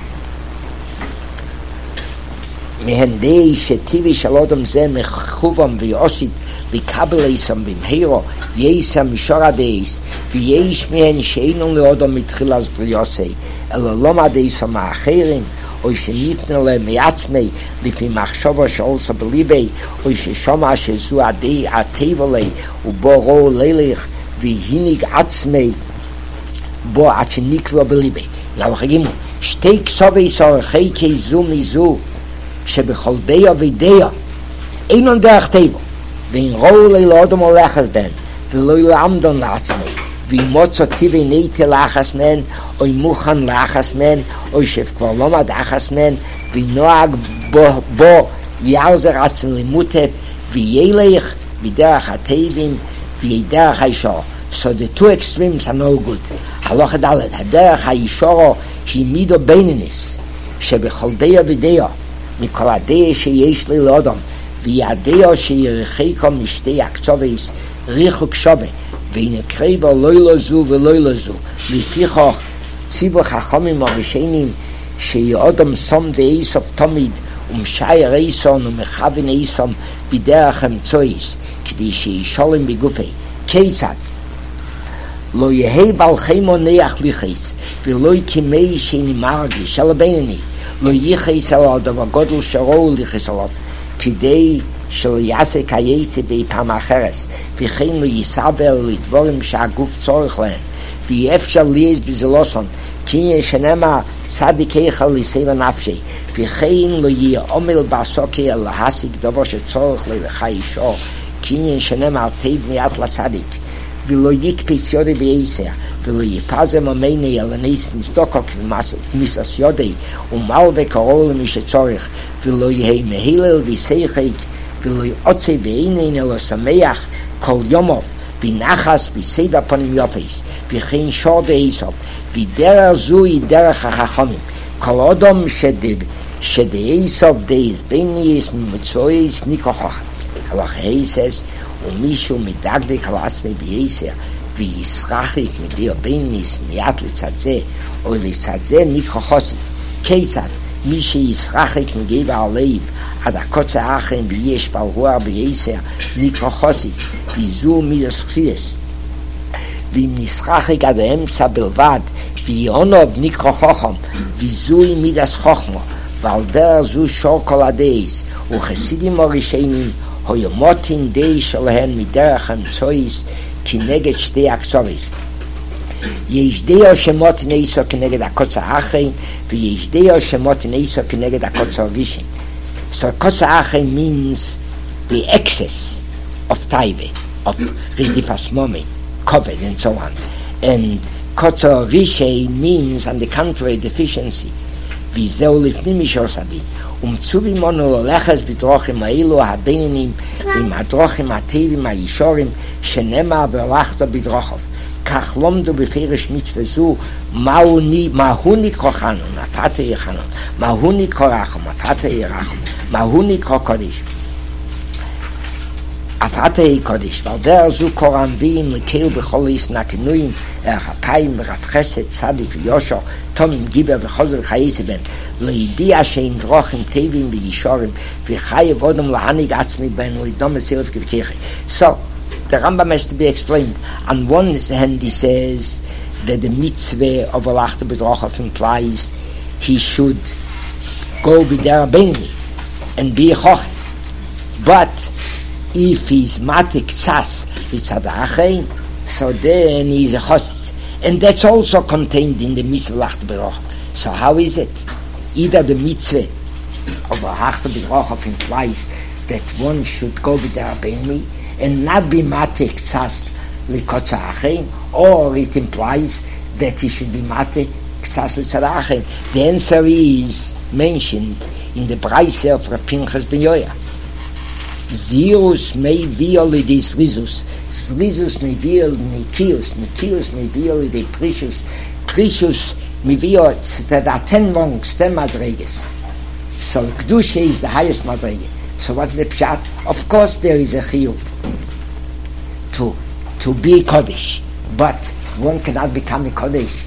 Speaker 1: מהנדי שטיבי של אדם זה מחובם ויוסית לקבל איסם במהירו יסם משור הדייס, ויש מהן שאינון לאדם מתחילת בריוסי אלא לא מדייסם האחרים, או שנפנה להם מעצמי לפי מחשבו שעולסו בליבי, או ששומע שזו הטבע לי ובו ראו לילך והניג עצמי בו עד שנקבו בליבי. נלך הגימו שתי כסובי סורכי כזו מזו שבכל דיו ודיו אינון דרך טבע, ואין ראו לי לאדם הולכס בן ולא לעמדון לעצמי, וימוצו טבעי נטי לאחס מן, או מוכן לאחס מן, או שכבר לא מד אחס מן, ונוהג בו יעזר עצמי למוטב, וילך בדרך הטבעים וידרך הישור. So the two extremes are no good. הלוך דלת, הדרך הישורו היא מידו בינניס, שבכל דיו ודיו, מכל הדיה שיש לי לאדם, וידיה שירחיקו משתי הקצובס, ריחוק שווה, ונקרבו לא לזו ולא לזו, לפיכך ציוו חכמים הראשונים, שיאדם שום די סוף תמיד, ומשייר איסון ומכוון איסון בדרך אמצויס, כדי שישולם בגופי. כיצד? לא יהי בעל חיימו ניח ליחס, ולא יקמי שאיני מרגיש, אלא בינני, לא ייחס על הדבר גודל שרואו ליחס עליו, כדי שלא יעשה כייצא בפעם אחרת, וכן לא יסבר לדבורים שהגוף צורך להם, ואפשר ליאז בזלוסון, כי שנאמר צדיק איכל לסבע נפשי, וכן לא יהיה עמל בעסוקי על להשיג דבר שצורך ללכה אישו, כי שנאמר טוב מעט לצדיק, ולא יקפיץ יודי בעשר, ולא יפזר ממני על הניס נסתוקו כמסס יודי, ומל וקרוא למי שצורך, ולא יהיה מהילל וישחק, ולא יוצא ואינן אלא שמח כל יומוב, בנחס בסבע פנים יופס, וכן שור דאיסוף, ודרך זו היא דרך החכמים. כל אדם שדאיסוף דאיס בינייס ממצויס ניקוחך. הלך היסס, ומישהו מדגדק על עצמי בייסר, וישרחק מדי בינייס מיד לצד זה, או לצד זה ניקוחוסית. כיצד? מי שישרחק מגבר הלב, עד הקוצר האחרים ויש פלרוע בייסר, ניקוחוסית, וזו מידס חסידס. ואם נשרחק עד האמצע בלבד, ויונוב נקרא חוכם, וזוהי מידס חוכמו, ועל דרך זו שור כל הדייס, וחסידים הראשונים, היומותין די שלהן מדרך אמצויס, כנגד שתי הקצובס. יש דיו שמותין איסו כנגד הקוצר האחרים, ויש דיו שמותין איסו כנגד הקוצר הראשון. So קוצר האחרים means the excess of taive, of ridifas moment, covered and so on. And kotzer rishe means, on the contrary, deficiency. Vizeu lifnim mishosadi. Tzuvi mono leches bidrochim ha'elu ha'benenim, im ha'drochim ha'tevim ha'yishorim, shenema ve'olachta bidrochov. כך לומדו בפרש מצווה זו, מהו נקרא חנון, הפתה יחנון, מהו נקרא רחם, הפתה ירחם, מהו נקרא קודש. הפתה היא קודש, ועל דרך זו קורא נביאים לקהל בכל איס נקנויים, ערך אפיים ורב חסד, צדיק ויושר, תום גיבר וחוזר וחייצה בן, לידיע שאין דרוכים טבעים וישורים, וחייב אדם להניג עצמי בן, ולדום הסילף כבכיכי. So, the Rambam has to be explained. On one hand he says that the mitzvah of Alachta B'Drachav implies he should go with the Rabbeinu and be a Chochem. But if he's matik sas v'tzadachein, so then he's a chosid. And that's also contained in the mitzvah Alachta B'Drachav. So how is it? Either the mitzvah of Alachta B'Drachav implies that one should go with the Rabbeinu and not be matik sas l'kotzachein, or it implies that he should be matik sas l'tzadachein. The answer is mentioned in the Braise of Rav Pinchas ben Yoya. Zirus may viol the Zrizus. Zrizus may viol Nikius. Nikius may viol the Precious. Precious may viol that are 10 ranks, 10 madreges. So Kedusha is the highest madrege. So what's the pshat? Of course there is a chiyuv to be a Kodesh, but one cannot become a Kodesh.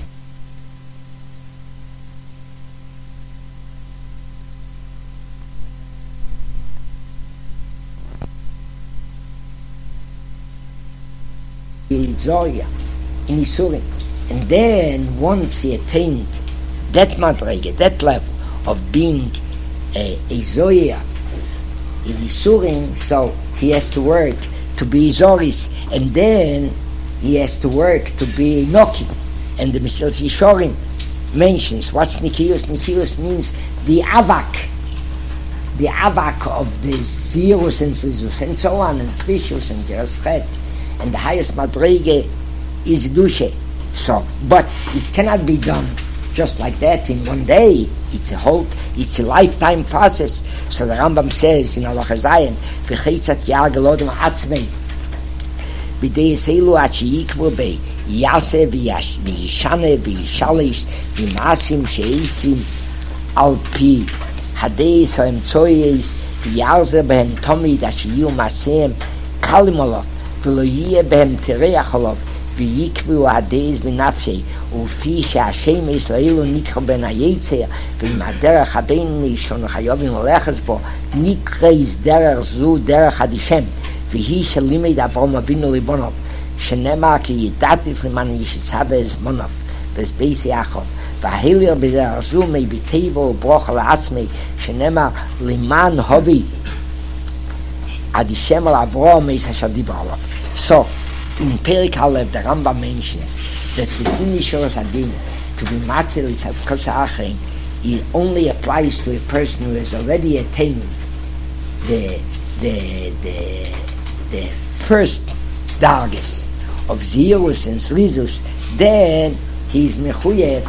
Speaker 1: Zoya in Isurim, and then once he attained that madrege, that level of being a Zoya in Isurim, so he has to work to be Zoris, and then he has to work to be Noki. And the Mesilas Yesharim mentions what's Nikius. Nikius means the avak of the Zirus and Zizus and so on, and Precious and Jereschet. And the highest madrege is Dushe. So, but it cannot be done just like that in one day. It's a lifetime process. So the Rambam says in Halacha Zayin, v'cheitzat ya'agelodem atzmei, b'dei yiselu atshiyikvu bei, yase v'yishane v'yishalish v'masim she'isim al pi hadeis ha'emtzoyes v'yarze b'hem tomid ashiyu maseim kalim olav v'lo yiyeh b'hem tereach olav ויקבו הדייז בנפשי ולפי שהשם ישראל נקרא בין היצר ועם הדרך הבינוני שאנו חייבים ללכת בו נקרא דרך זו דרך הדישם והיא שלימד אברהם אבינו לבונוב שנאמר כי ידעתי למען ישצווה זמונוב בזבייס יעקב וההילר בדרך זו מביטבו וברוך לעצמי שנאמר למען הובי הדישם על אברהם is אשר דיבר עליו. So in Perik Halev, the Rambam mentions that the Mishoros Adin, to be Matzel Itzad Kotza Achein, it only applies to a person who has already attained the first dargis of Zirus and Zrizus. Then he is mechuyev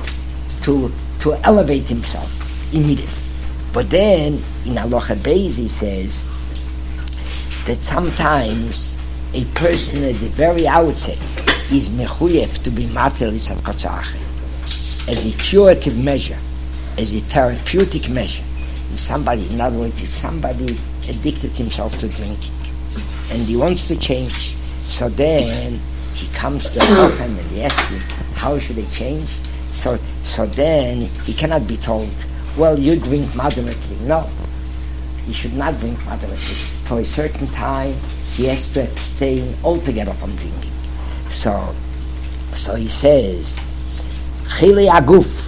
Speaker 1: to elevate himself in Midas. But then in Halacha Beis he says that sometimes a person at the very outset is mechuyev to be matel isal kotzach as a curative measure, as a therapeutic measure. Somebody, in other words, if somebody addicted himself to drinking and he wants to change, so then he comes to him and he asks him, how should I change? So then he cannot be told, well, you drink moderately. No, he should not drink moderately. For a certain time he has to abstain altogether from drinking. So he says, Chili Aguf,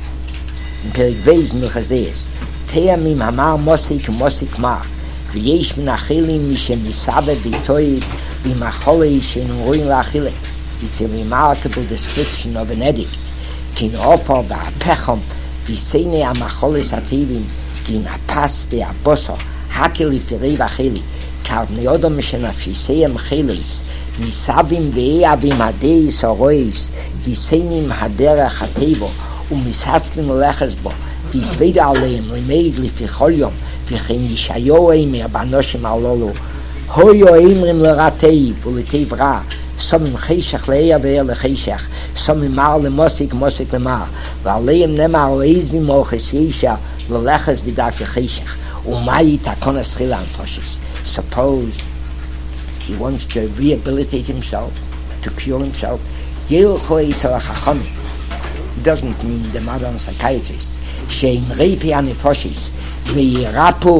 Speaker 1: in Perik Beis Milchas Deis, Te'amim Hamar Mosik Mar, V'yesh min achilim mishem misabe b'toy b'macholei she'enu roin la'achile. It's a remarkable description of an edict. Kin offer ba'apechom v'seine ha'macholes ha'tivim kin ha'pas v'ha'boso hakel ifirei v'achili karne odom shenafshiseyem chelis misavim ve'eavim hadeis orois v'seinim haderech ha'tevo u'misatlim leches bo v'yikveda aleim limeid lifichol yom v'chein yishayoim me'abanoshim alolu hoyo eimrim l'rateiv u'leteiv ra somim cheshach le'eya ve'er l'cheshach somim mar l'mosik mosik l'mar v'aleim nemar oeiz v'moches yesha l'leches v'dak v'cheshach u'mayi takonas chila antoshis. Suppose he wants to rehabilitate himself, to cure himself. Yelcho Yitzhak Chachami doesn't mean the modern psychiatrist. Shein reifi anifoshes ve'yirapu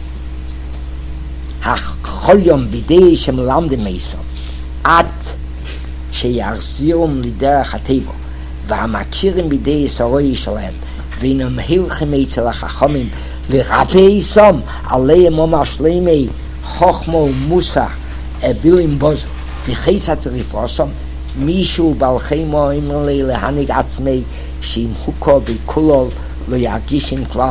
Speaker 1: ha'cholyom b'dei shemlamdim meiso at שיחזירום לדרך הטבע, והמכירים בידי יסורוי שלהם, ואינם הלכים אצל החכמים, ורבי סום עליהם אומר שלמי חוכמו ומוסר אבילים בוזו, וחצת רפוסום, מישהו בעל חיימו אמר לי להניג עצמי, שאם הוקו וכולו לא ירגיש עם כלל.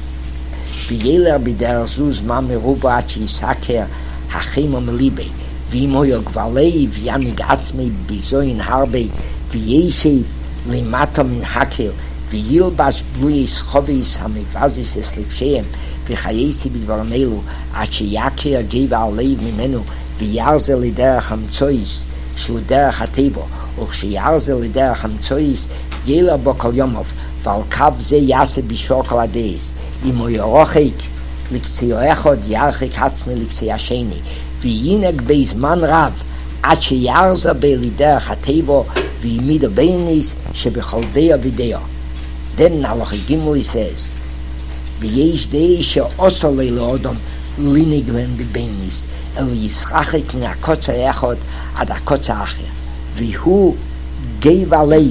Speaker 1: וילר בדרך זו זמן מרובה עד שיסקר החיימו מליבי, ואם הוא יגבלי ויניג עצמי בזוין הרבה, וישב למטה מן הקל, וילבש בלויס חוביס המבזיס אסלפשיהם, וחייסי בדברים אלו, עד שיקר גבה הלב ממנו, וירזה לדרך המצויס, שהוא דרך הטבע, וכשירזה לדרך המצויס, ילר בו כל יומוב, ועל קו זה יעשה בשור כל הדייס. אם הוא ירוחק לקציר אחד, ירחק עצמי לקציר השני, וינק בזמן רב, עד שירזה בלדרך הטבע, וימיד הביניס שבכל דיה ודיה. Then Malachi Gimli says, ויש די שעושה לי לאדם לנגוון בבייניס, אלו ישחק מהקוץ האחד עד הקוץ האחר, והוא גב הלב,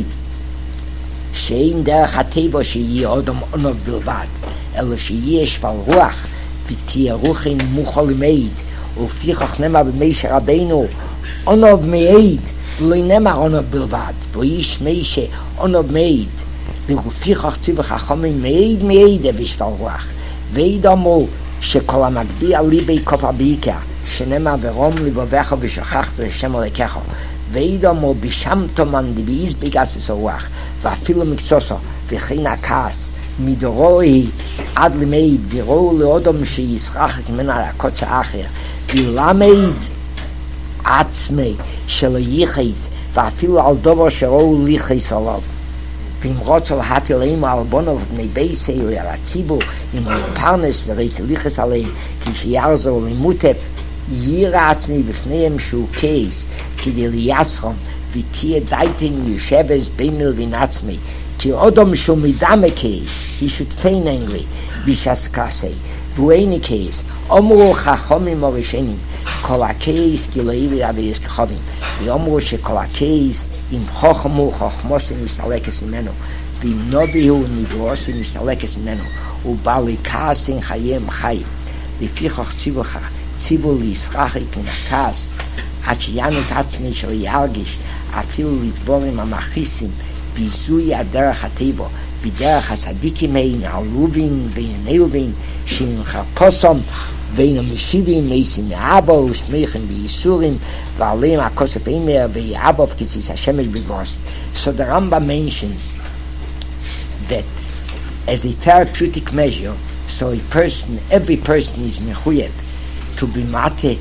Speaker 1: שאין דרך הטבע שיהיה אדם עונב בלבד, אלא שיהיה שפל רוח, ותהיה רוחים מוכל מעיד, ולפיכך נאמר במשה רבינו, עונב מעיד, לא נאמר עונב בלבד, ואיש משה עונב מעיד, ולפיכך ציוו חכמים מעיד בשפל רוח, ועיד אמרו שכל המגביה ליבי כופר בעיקר, שנאמר ורום לבבך ושכחת לשם אלוקיך, ועיד אמרו בשמתו מן דבייס בגסס הרוח, ואפילו מקצוסו, וכן הכעס, מדורוי עד למעיד, וראו לאדם שישחק ממנו על הקוץ האחר, ולמד עצמי שלא ייחס, ואפילו על דבר שראו ליחס עליו. ואם רוצה להטיל אימו על בונו ובני בייסי ועל הציבור, אם הוא פרנס ורצה ליחס עליהם, כשירזו למוטף, ירא עצמי בפניהם שהוא קייס, כדי ליסרום, ותהיה דייתם יושבס בין מלבין עצמי, כי אדם שהוא מדמה קייס, היא שותפין אנגלי, בישסקסי, והוא איני קייס, אמרו חכמים הראשונים, כל הקייס גילוי ועביס כחובים, ואומרו שכל הקייס אם חוכמו חוכמוסים מסתלקס ממנו, ואם נוביהו נברוסים מסתלקס ממנו, ובעלי כעסים חייהם חיים. לפיכך ציוו להשחק מן הכעס, עד שיענק עצמי שלא ירגיש, אפילו לדבורים המכיסים, ביזוי הדרך הטבע, ודרך הצדיקים אין, עלובין ואינלבין, שהם חפוסם, ואין המשיבים מייסים מאבו ושמחים בייסורים ועליהם הכוסף אימר ויעבוב כציס השמש בגורס. So the Rambam mentions that as a therapeutic measure, so every person is mechuyev to be mate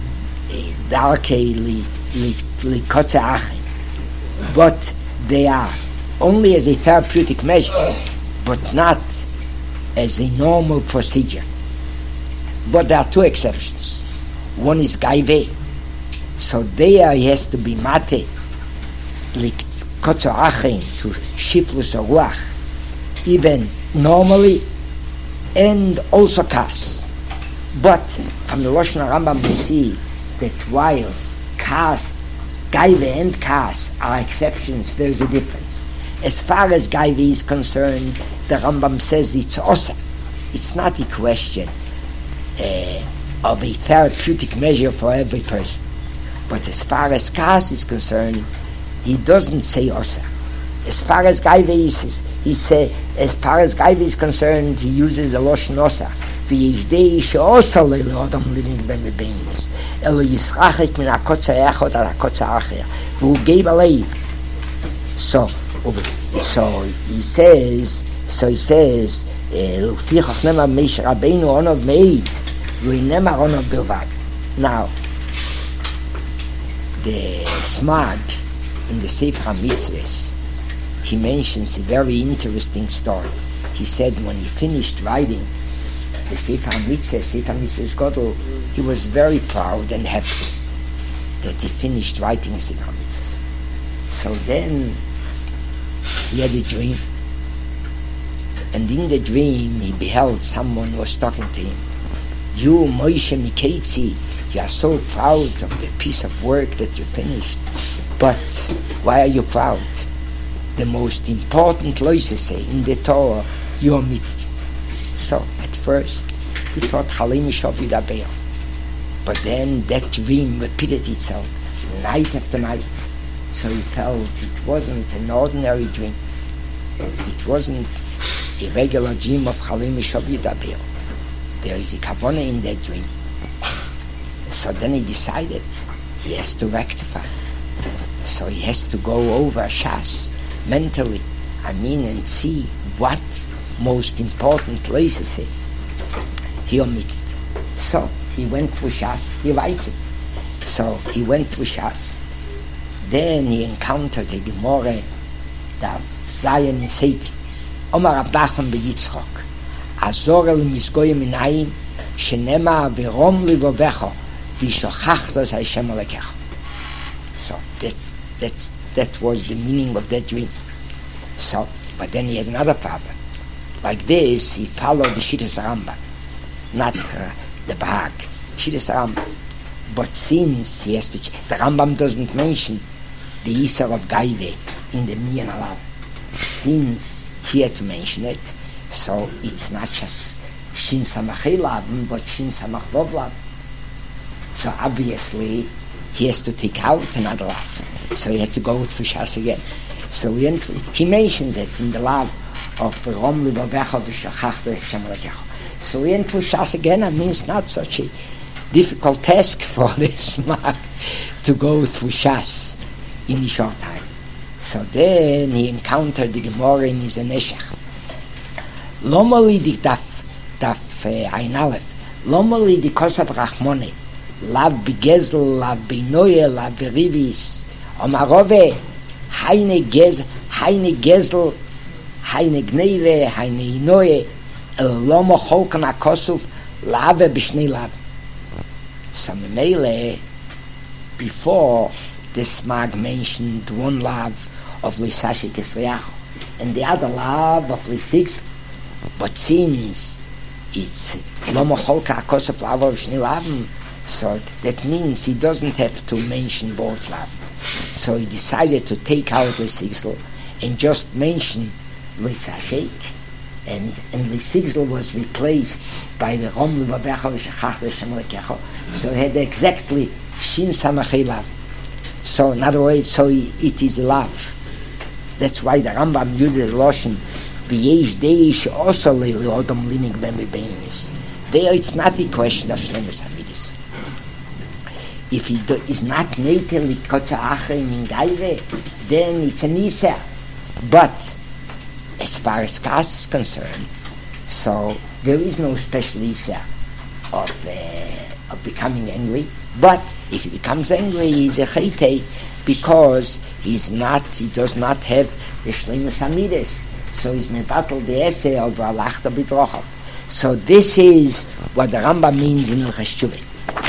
Speaker 1: darkei likotze achim, but they are only as a therapeutic measure, but not as a normal procedure. But there are two exceptions. One is Gaive. So there he has to be mate, likotzo achein, to shiflus ruach, even normally, and also kas. But from the Rosh Rambam we see that while kas, Gaive and kas are exceptions, there is a difference. As far as Gaive is concerned, the Rambam says it's osa. It's not a question of a therapeutic measure for every person. But as far as Kas is concerned, he doesn't say osa. As far as Gaive as far as Gaive is concerned, he uses a lashon osa. V'yishdei she'osa le'odam living ben bebeinis. Elo yisrachik min hakotz ha'echad al hakotz ha'acher. V'hu gave a leiv. So he says, L'fichach nemar Moshe Rabbeinu onav meid. Now, the Smag in the Sefer HaMitzvahs, he mentions a very interesting story. He said when he finished writing the Sefer HaMitzvahs Gadol, he was very proud and happy that he finished writing Sefer HaMitzvahs. So then he had a dream, and in the dream he beheld someone was talking to him. You, Moshe Miketzi, you are so proud of the piece of work that you finished, But why are you proud? The most important loises in the Torah, you omit. So at first he thought Chalim Mishav Yidaber, but then that dream repeated itself night after night. So he felt it wasn't an ordinary dream. It wasn't a regular dream of Chalim Mishav Yidaber. There is a kavanah in that dream. So then he decided he has to rectify. So he has to go over Shas mentally, and see what most important places say. He omitted. So he went through Shas, he writes it. So he went through Shas. Then he encountered a Gemara, the Zion in Seiti. Omar Abdachman beYitzchok. Azor el misgoy minayim, shenema verom livovecho, vishochachtos Hashem alekecho. So that was the meaning of that dream. So, but then he had another problem. Like this, he followed the Shittas Rambam, not the Bahag, Shittas Rambam. But since he has to, the Rambam doesn't mention the Isar of Gaive in the Miyan Alav. Since he had to mention it, so it's not just Shin Samachei Lavim, but Shin Samach Vov Lavim. So obviously, he has to take out another lav. So he had to go through Shas again. So he mentions it in the lav of Rom Livovecha V'Shachachta Hashem Alekecho. So we went through Shas again. It's not such a difficult task for this mag to go through Shas in a short time. So then he encountered the Gemara in his Neshech. Lomali di daf Ein Aleph. Lomali di Kosav Rachmone. Lav begezel, lav beinoye, lav berivis. Omarove, heine gezel, heine gneve, heine inoye, lomo cholkan akosuf, lave b'shnei lav. So Mele, before this mag mentioned one lav of Lisashi Kisriacho and the other lav of Lisix, but since it's lomo cholkan akosuf, lave b'shnei lav, so that means he doesn't have to mention both lav. So he decided to take out Lisixel and just mention Lisashek, and Lisixel was replaced by the Rom Livovecha V'Shachachta Hashem Alekecho. So he had exactly Shin Samachei Lav. So in other words, so it is a lav. That's why the Rambam uses Loshen V'yesh Deish also Le'odom Linig Ben B'Beinis. There it's not a question of Shlemus Hamidus. If he is not natal likotza achrin in gaive, then it's an isa. But as far as Kas is concerned, so there is no special isa of becoming angry. But if he becomes angry, he's a chaytei because he does not have the shleimus hamidus. So he's mevatel the essay of alachta bidrochav. So this is what the Rambam means in Ilchas Teshuvah.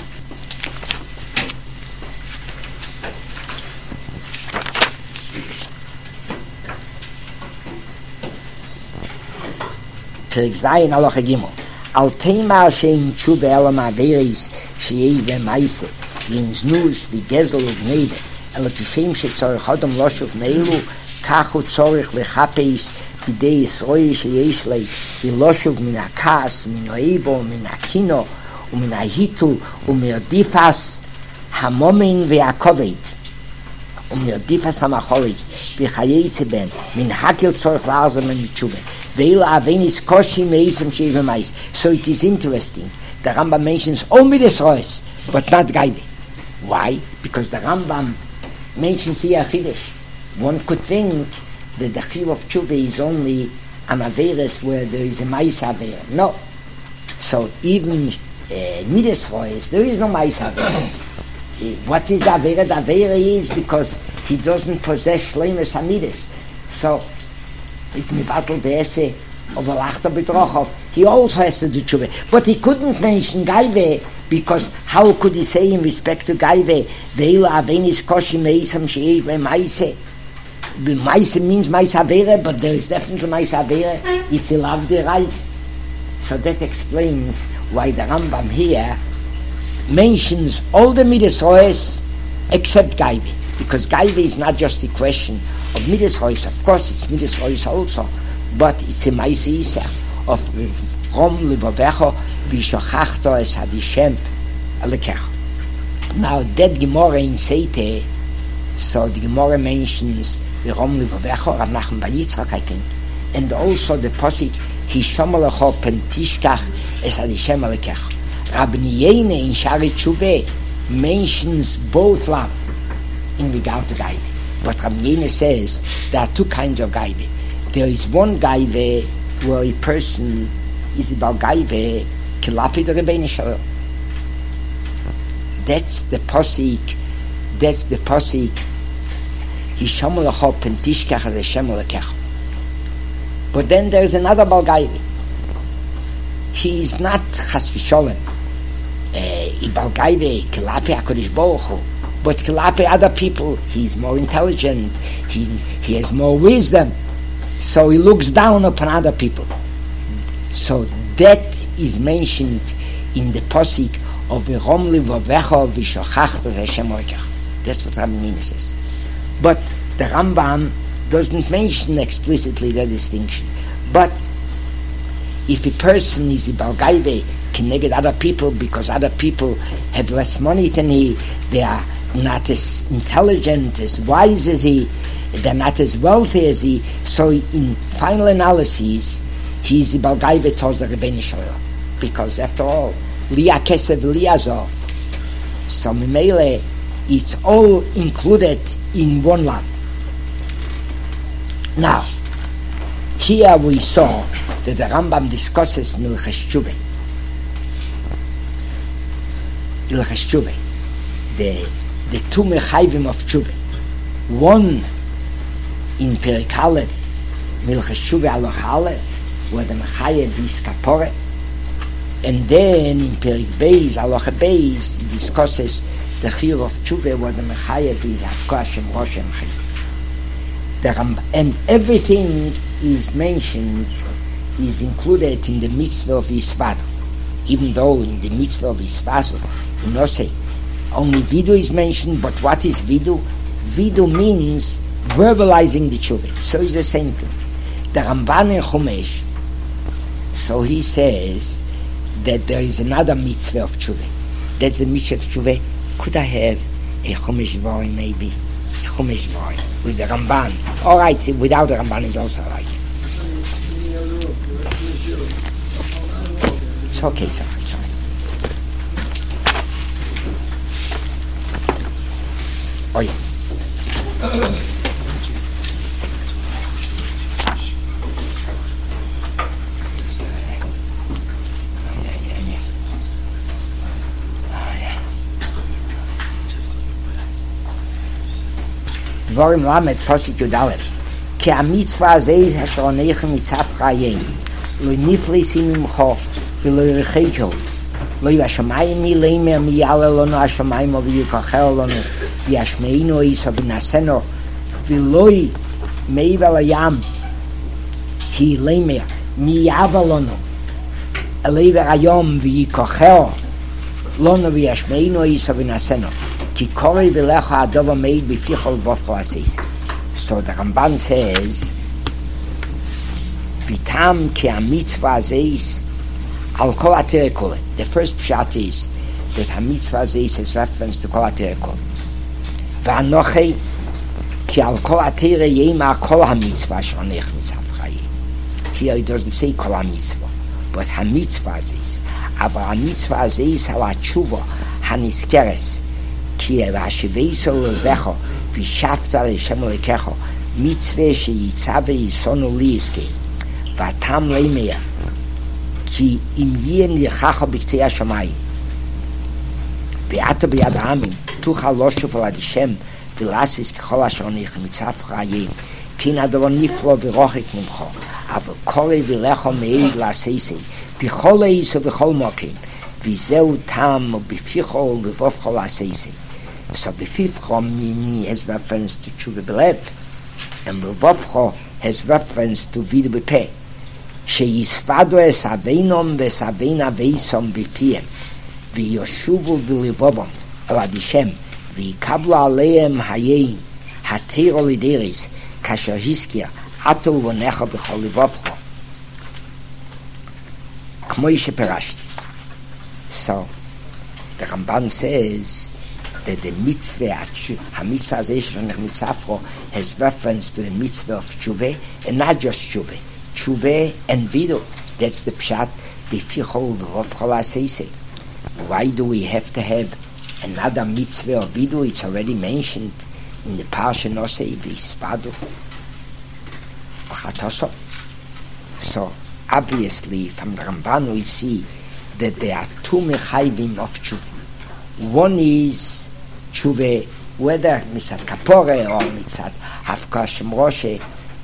Speaker 1: פרק זין הלכה גימל על תימר שאין תשובה אלא מהגריס שיש במייסה ואין זנוס וגזל וגניבה אלא כשם שצורך אדם לא שוב נאלו כך הוא צורך לחפש בידי ישראל שיש לי ולא שוב מן הכעס, מן האיבו, מן הקינו ומן ההיטול ומרדיפס המומן והכובד ומרדיפס המחולץ וחייצה בן מן הקל צורך לעזר מתשובה. So it is interesting. The Rambam mentions only the Sois, but not Gaive. Why? Because the Rambam mentions the Achidesh. One could think that the Chiv of Tshuva is only an Averes where there is a Mais Aver. No. So even Midas Sois, there is no Mais Aver. What is the Aver? The Aver is because he doesn't possess Shleimus Hamidus. So it's mivatel the essay of Alachta B'Trochov. He also has to do tshuva. But he couldn't mention Gaive because how could he say in respect to Gaive, Ve'ila avenis koshi meisam she'esh be'maise. Maise means Maise Avere, but there is definitely Maise Avere. It's a lav derais. So that explains why the Rambam here mentions all the Midas Soes except Gaive. Because Gaiva is not just a question of Midas Rois. Of course, it's Midas Rois also, but it's a Maisi Isa of Rom Libovecho Vishochachto Es Hadishem Alekecho. Now, that Gemara in Seite, so the Gemara mentions the Rom Libovecho, Rav Nachman bar Yitzchak, I think, and also the Posik Hishomalecho Pentishkach Es Hadishem Alekecho. Rabbi Yene in Shari Tshuve mentions both lam in regard to Gaive. But Rabbi Yene says there are two kinds of Gaive. There is one Gaive where a person is about Gaive Kilapi the Rebbeinu Shalom. That's the Posik Hishom Lecho Pentishkach Hashem Lekecho. But then there is another Bal Gaive. He is not Chas V'Sholem Ibal Gaive Kilapi HaKadosh Baruch Hu, but Kilapi other people he is more intelligent, he has more wisdom, so he looks down upon other people. So that is mentioned in the Posik of V'rom Livovecho V'shochachto Hashem Lekecho. That's what Rabbi Yene says. But the Rambam doesn't mention explicitly that distinction. But if a person is a Balgaive connected other people because other people have less money than he, they are not as intelligent, as wise as he, they're not as wealthy as he, so in final analysis he is a Balgaive towards the Rebbeinu Shalom, because after all Liya Kesev Liyazov, so Mimele it's all included in one lamp. Now here we saw that the Rambam discusses Milchesh Tshuva. Milchesh Tshuva, the two Mechayvim of Tshuva. One in Perek Aleph, Milchesh Tshuva Aloch Aleph, where the Mechayev is Kapore, and then in Perek Beis Aloch Beis he discusses the Chiyuv of Tshuva, where the Mechayev is Hakoshem Roshem Chiyuv. And everything is mentioned, is included in the mitzvah of Yisvado. Even though in the mitzvah of Yisvado, you know, say, only Vidu is mentioned, but what is Vidu? Vidu means verbalizing the Tshuva. So it's the same thing. The Ramban in Chumash, so he says that there is another mitzvah of Tshuva. That's the mitzvah of Tshuva. Could I have a Chumash Vorim maybe? Chumash Vorim with the Ramban. All right, without the Ramban is also right. It's okay, sir. It's okay. Oh yeah. Dvorim Lamed Posik Yud Aleph Ki ha-mitzvah hazeh asher oneichem mitzaf chayim lo niflis imimcho v'lo yircheicho lo yashamayim mileimer miyale lono hashamayim v'yikachel lono v'yashmeinu iso v'naseno v'lo meiva layam hi leimer miyava lono eleiver ayom v'yikachel lono v'yashmeinu iso v'naseno Ki korei v'lecha adova made b'fichol v'ofko aseis. So the Ramban says, Vitam ki ha-mitzvah aseis al kol atere kole. The first pshat is that ha-mitzvah aseis has reference to kol atere kole. V'anochei ki al kol atere yema kol ha-mitzvah shonech mitzaf chayim. Here it doesn't say kol ha-mitzvah, but ha-mitzvah aseis. Ava ha-mitzvah aseis al ha-tshuva ha-niskeres כי והשוויסו לבכו ושפת לשם לקחו מצווה שיצא ויסונו לי יזכה ואתם לימיה כי אם יהיה נכחו בקצה השמיים ואתה ביד העמים תוכל לא שוב על השם ולעשיס ככל אשר נחמצף חיים כי נדבר נפלא ורוחק ממך אבל קורא ולכו מעיד לעשיסי בכל איסו ובכל מוקים וזהו טעם ובפיכו ובבופכו לעשיסי So Befifcho Mini has reference to Tshuva B'Lev, and B'Vovcho has reference to Vidu B'Peh. Sheyisvado es aveinom v'savein aveisom b'piem, v'yoshuvu b'livovom al adishem ויקבלו עליהם היין, התירו לידריס, כאשר הזכיר, עטו ובונך בכל לבבך. כמו שפירשתי. So, the Ramban says that the mitzvah הזה ששונך מצפרו has reference to the mitzvah of tshuva, and not just tshuva. Tshuva and vidu. That's the pshat. Why do we have to have another mitzvah of vidu? It's already mentioned in the Parsha Nosei B'Svadu. So, obviously, from the Ramban we see that there are two mechayvim of tshuva. One is tshuva, whether mitzat kapore or mitzat hafka shemroshe,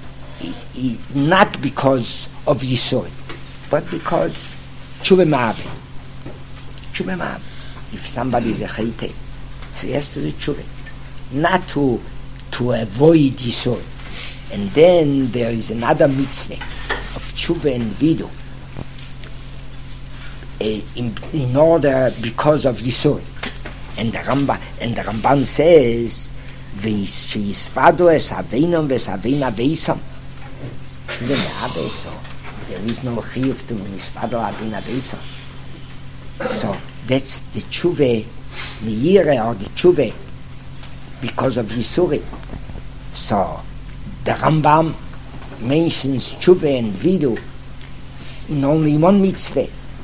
Speaker 1: not because of yisur, but because tshuva ma'ave. Tshuva ma'ave. If somebody is a chayte, so he has to do tshuva, not to avoid yisur. And then there is another mitzvah of tshuva and vidu, in order because of Yisur. And the Ramban says, V'yisfadu es aveinam v'savina beisam. There is no chiyuv to yisfadu avina beisam. So that's the tshuva meira, or the tshuva because of Yisurim. So the Rambam mentions tshuva and vidu in only one mitzvah.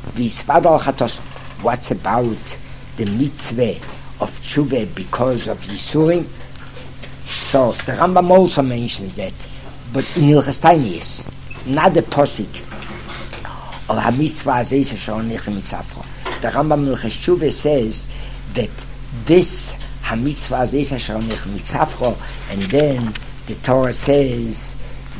Speaker 1: What's about the mitzvah of tshuva because of Yisurim? So the Rambam also mentions that, but in Hilchos Tainiyos, not the posik of ha-mitzvah azeh sheshonich mitzafro. The Rambam in Hilchos Tshuva says that this ha-mitzvah azeh sheshonich mitzafro, and then the Torah says,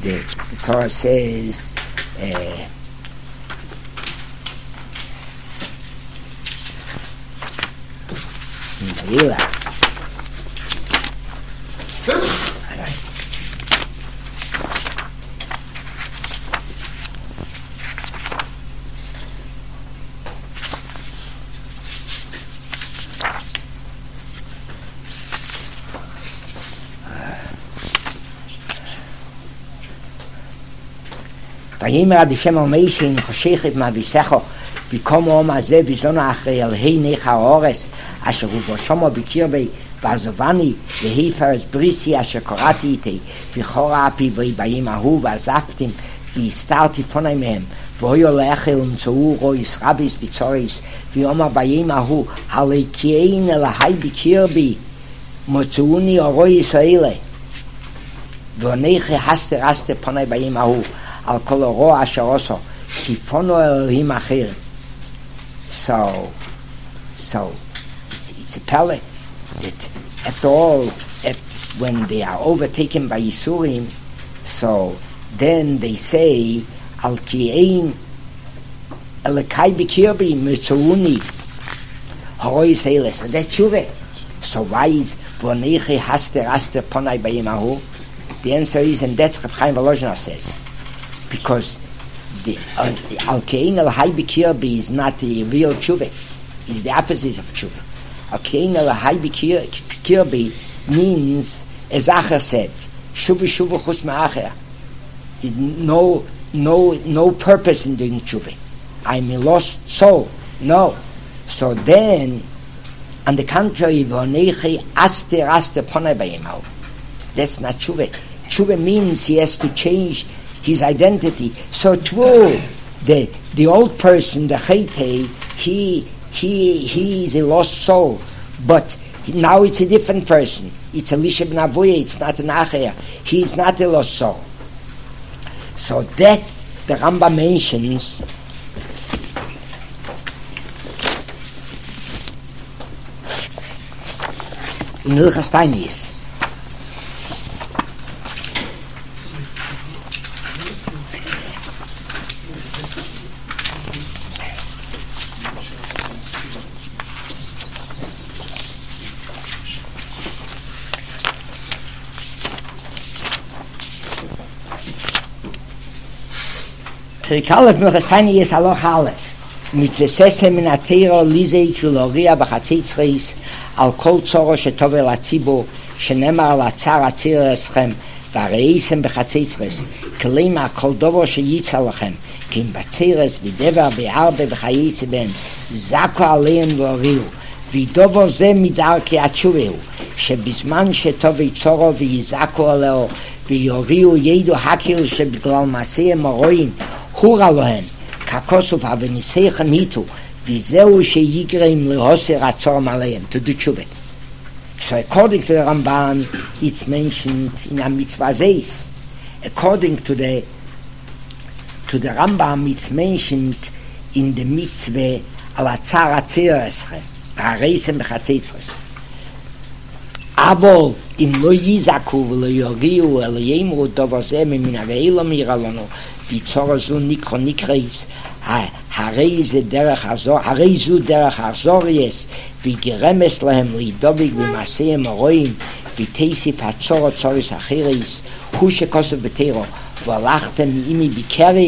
Speaker 1: ויאמר עד השם על משה אם חושך את מאביסך ויקום העם הזה וזונה אחרי אל הינך האורס אשר הוא בו שמו בקרבי ועזובני והפרס בריסי אשר קראתי איתי וחורה אפי ויבאים ההוא ועזבתם והסתרתי פוני מהם והיו לאכל ומצאו רויס רביס וצוריס ויאמר באים ההוא הלקיין אלוהי בקרבי מצאוני רויס האלה ואנכי הסתר פוני באים ההוא על כל הרוע אשר עשו כי פונו אלוהים אחרים. So it's a pele that after all, when they are overtaken by Yisurim, so then they say al ki'ein elekai b'kirbi mitzuuni haroi seiles, and that's tshuva. So why is v'onechi haster ponai bayimahu? The answer is, and that Reb Chaim Volozhiner says, because the al-kein al-hai b'kirbi is not the real tshuva. It's the opposite of tshuva. Al-kein al-hai b'kirbi means, as Acher said, shuvu chus ma'acher. No purpose in doing tshuva. I'm a lost soul. No. So then, on the contrary, v'onechi aster ponai bayimahu. That's not tshuva. Tshuva means he has to change his identity. So true, the old person, the Chaytei, he is a lost soul, but now it's a different person. It's Elisha ben Avuya, it's not an Acher. He is not a lost soul. So that the Rambam mentions in Hilchos Tainiyos. Perek Aleph Hilchos Tainiyos Halacha Aleph. mit וססם מן התירו ליזי כלוריה בחציצריס על כל צורו שטובל הציבור שנאמר על הצער הציר אסכם והראיסם בחציצריס כלימה כל דובר שייצא לכם כי אם בצירס ודבר בארבע וחייצה בן זקו עליהם והוריעו ודובר זה מדרכי התשובהו שבזמן שטובי צורו ויזקו עליהו ויוריעו ידו הקיל שבגלל מעשיהם הרואים הורה להם ככוסוף וניסיכם היתו וזהו שיגרם להוסר הצורם עליהם to do tshuva. So according to the Ramban it's mentioned in a mitzvah zeis. According to the Rambam it's mentioned in the mitzvah al atzar atzir eschem ha'reisem b'chatzitzres אבל אם לא יזעקו ולא יוריעו אלא יאמרו דבר זה מן הראילו מירה לנו ויצור זו נקרא נקרייס הרי זו דרך הזורייס ויגרמס להם להידבק במעשיהם הרואים ותסיף הצור צורס אחריס הוא שכוסף בתירו והלכתם עמי בקרי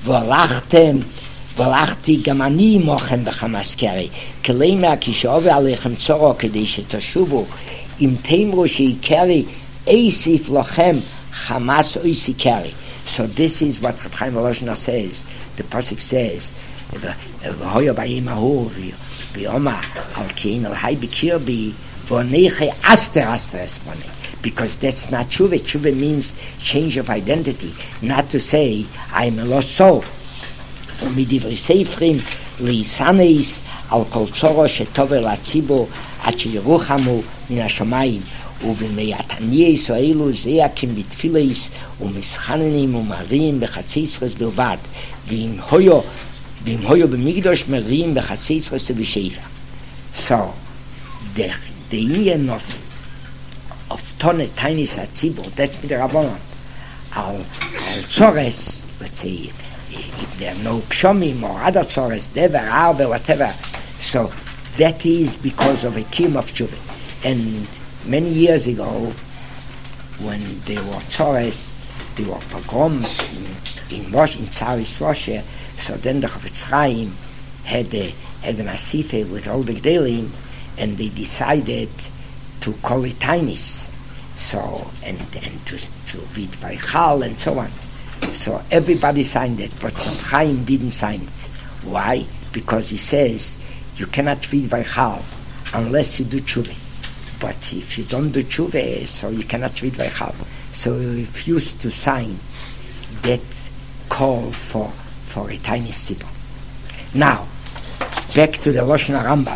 Speaker 1: והלכתי גם אני עמכם בחמאסקרי כלימה כשעובר עליכם צורו כדי שתשובו אם תאמרו שיקרי אסיף לכם חמאס אויסי קרי. So this is what Rav Chaim Volozhiner says. The pasuk says v'hoya b'yim ahu v'yoma al kein al hay b'kirbi v'oneche aster espone because that's not tshuva. Tshuva means change of identity, not to say I'm a lost soul. ומדברי ספרים ליסנאיס על כל צורו שטובל הציבור עד שירוחמו מן השמיים ובמייתניה ישראלו זה יקים בתפילס ומסחננים ומרים בחציצרס בלבד ואם הויו במקדוש מרים בחציצרס ובשבע. So the Indian of Tonet Tainis HaTzibur, that's with the Rabbanon al Tzores, let's say if there are no pshomim or other tzores, dever, arbe, whatever. So that is because of a kiyum of tshuva. And many years ago, when there were tzores, there were pogroms in Tsaris Russia, so then the Chofetz Chaim had an asife with all the Gdelim, and they decided to call it Tainis. So, and to read Vaychal and so on. So everybody signed it, but Chaim didn't sign it. Why? Because he says you cannot read Vaychal unless you do tshuva. But if you don't do tshuva, so you cannot read Vaychal. So he refused to sign that call for a tiny sibur. Now, back to the Lashon Rambam.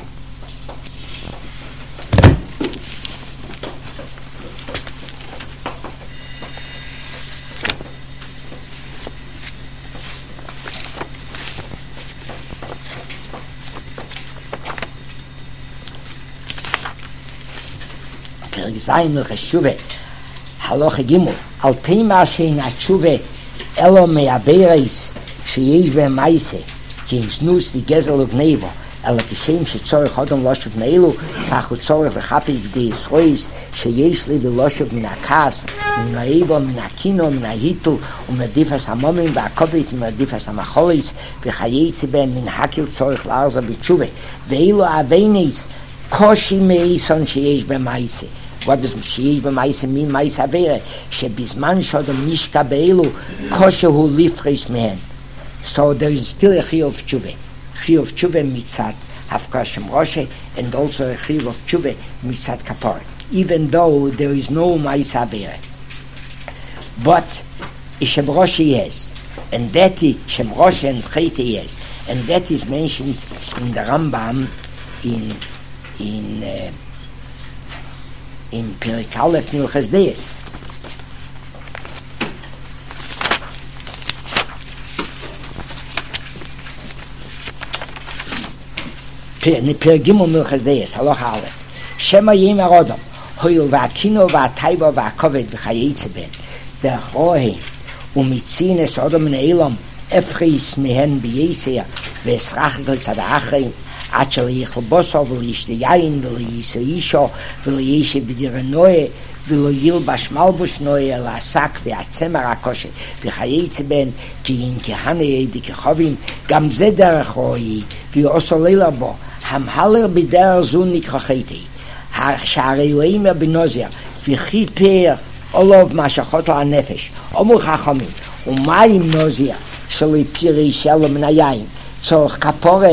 Speaker 1: Zayin l'cheshuve halacha gimel al tema shein hashuve elo me'averes sheyesh be'em ma'aseh ki im znus v'gezel uvneivo elo kishem shetzorech hodom loshuv ne'ilu kach utzorech v'chapik v'dei yisrois sheyesh li v'loshuv min hakas min ha'evo min hakino min hahitul u'medifas hamomim v'akovit u'medifas hamacholis v'chayetze be'em min hakil tzorech la'arza b'tshuve ve'elu avenes koshi me'ison sheyesh be'em ma'aseh. What does Sheyesh b'ma'aseh mean? Ma'aseh avera shebizman shodom nishka be'elu koshehu lifresh mehen. So there is still a chiyuv of tshuva. Chiyuv of tshuva mitzat hafkash Moshe, and also a chiyuv of tshuva mitzat kapor. Even though there is no ma'aseh avera, but Shem Rosh yes, and that is Shem Rosh and Chayte yes, and that is mentioned in the Rambam in Perek Aleph Milchas Deis. Perek Gimel Milchas Deis, Halacha Aleph. Shema Yim Arodom, Hoil V'Akino V'Ataiba V'Akovet V'Chayetze Ben, V'Achrohe, U'Mitzin Es Odom Ne'elam, Efris Mehen B'Yesea, V'Esrachel Tzadachrein, עד שלא יאכל בשר ולא ישתה יין ולא יישא אישו ולא ישב בדירה נועה ולא ילבש מלבוש נועה אלא השק והצמר הכושר וכייצא בן כי אם כהנה ידי כחובים גם זה דרך רואי ויעשו לילה בו המהלר בדרך זו נקרא חטא שהרי הוא אימר בנוזר וכיפר עולוב משכות על הנפש אמרו חכמים ומים נוזר שלא פירי שלו מן היין צורך כפורה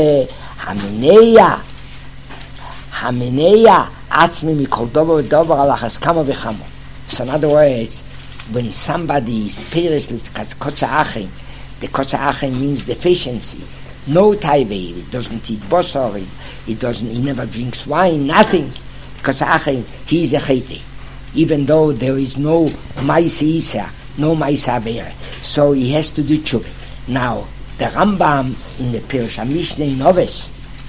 Speaker 1: המניע עצמי מכל דבר ודבר על אחס כמה וכמה. So in other words, when somebody is peris kotza achin, the kotza achin means deficiency. No taive, he doesn't eat bosor, he never drinks wine, nothing. Kotza achin, he is a chete. Even though there is no maisa isa, no maisa avera. So he has to do tshuva. Now, the Rambam in the Pirush HaMishnah in Oves,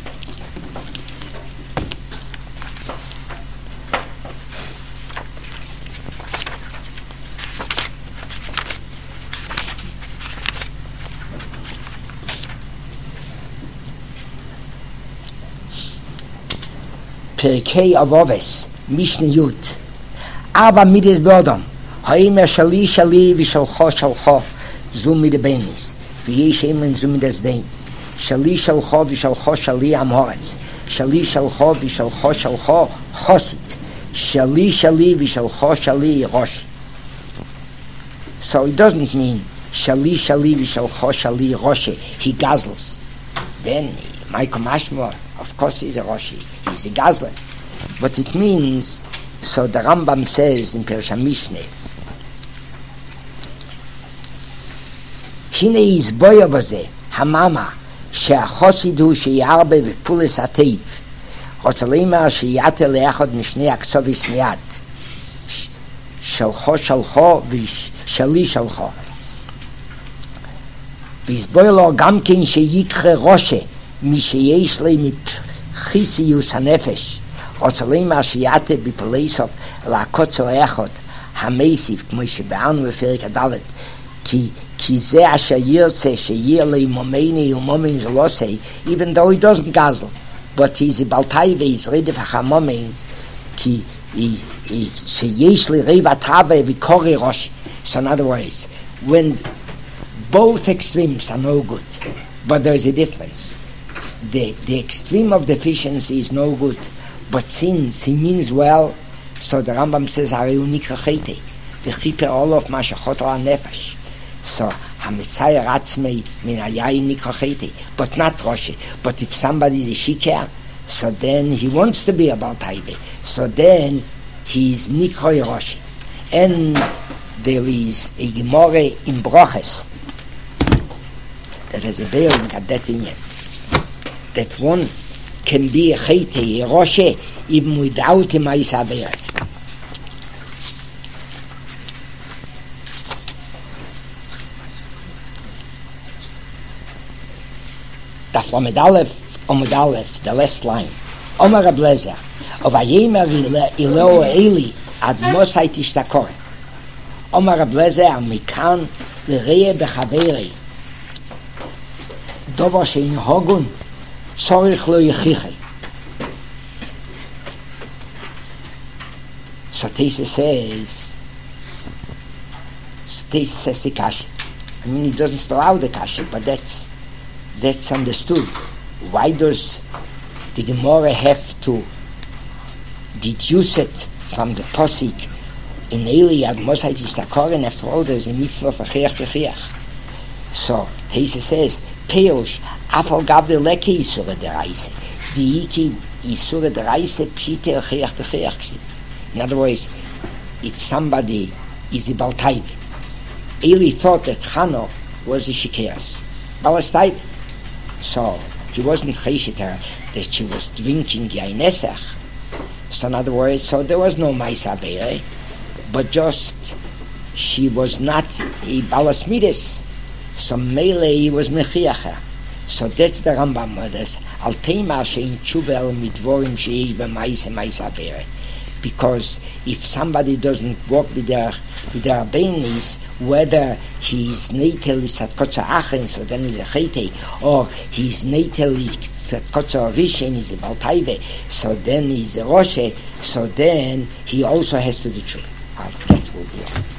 Speaker 1: פרקי אבובס, משנה י' ארבע מידס באדם, האימר שלי שלי ושלחו שלחו, זו מידה בייניס, ויש אימן זו מידה סדין, שלי שלחו ושלחו שלי עם הורץ, שלי שלחו ושלחו שלחו חוסית, שלי שלי ושלחו שלי ראש. So it doesn't mean שלי שלי ושלחו שלי ראשי, he guzzles. Then Michael Mashmore, of course he's a Roshi, he's a Gazlan. But it means, so the Rambam says in Pirush HaMishneh, הנה יסבויר בזה, המאמה, שהחוסיד הוא שיערבה בפולס הטייב, רוצה לומר שיעתה לאחד משני הקצוביס מיד, שלחו שלחו ושלי שלחו. ויסבויר לו גם כן שיקחה ראשה, מי שיש לי מבחיסיוס הנפש, רוצה לומר שיעתה בפולסוף לעקוצו אחד, המסיף, כמו שבאנו בפרק הדלת, כי זה אשר ירצה שיהיה לי מומני ומומן זה לא עושה, even though he doesn't guzzle, but he's a baltai ואיז רדף החמומן, כי שיש לי ריב הטווה וקורא ראש. So in other words, when both extremes are no good, but there is a difference. The extreme of deficiency is no good, but since he means well, so the Rambam says, הרי הוא נקרא חטא, וכיפר עולוף מה שחוטר הנפש. So, המצייר עצמי מן היין נקרא חטא, but not Roshi. But if somebody is a shikar, so then he wants to be about Taive. So then he is Nikroy Roshi. And there is a Gemara in Broches that has a bearing at that in it. That one can be a Chete, a Roshi, even without a Maisa Avera. Daf Lamed Aleph, the last line. Omer Reb Lezer, of Ayemer Ileo Eli ad Mosai Tishtakor. Omer Reb Lezer, Mikan L'Rehe Bechaveri. Dover Shein Hogun, Tzorich Lo Yechichei. So Tesis says the Kashi. I mean, he doesn't spell out the Kashi, but that's understood. Why does the Gemara have to deduce it from the Posik in Eli ad Mosai Tishtakor, and after all there's a mitzvah for Chiach Techiach? So Teisa says, Peush, Afal Gavde Leke Isura Deraise, Diiki Isura Deraise Pshite Chiach Techiach. In other words, if somebody is a Baltaiv, Eli thought that Chano was a Shikeras, Balastaiv. So he wasn't cheshiter that she was drinking yainesach. So in other words, so there was no maisa avera, but just she was not a balas midas. So melee he was mechiacha. So that's the Rambam mothers. Al teimar shein tshuvel midvorim sheish b'maisa avera. Because if somebody doesn't walk with their bainis, whether he's Neitel is Satkotza Achen, so then he's a Chete, or he's Neitel is Satkotza Rishin, he's a Baltaive, so then he's a Roshe, so then he also has to do tshuva. That will be all.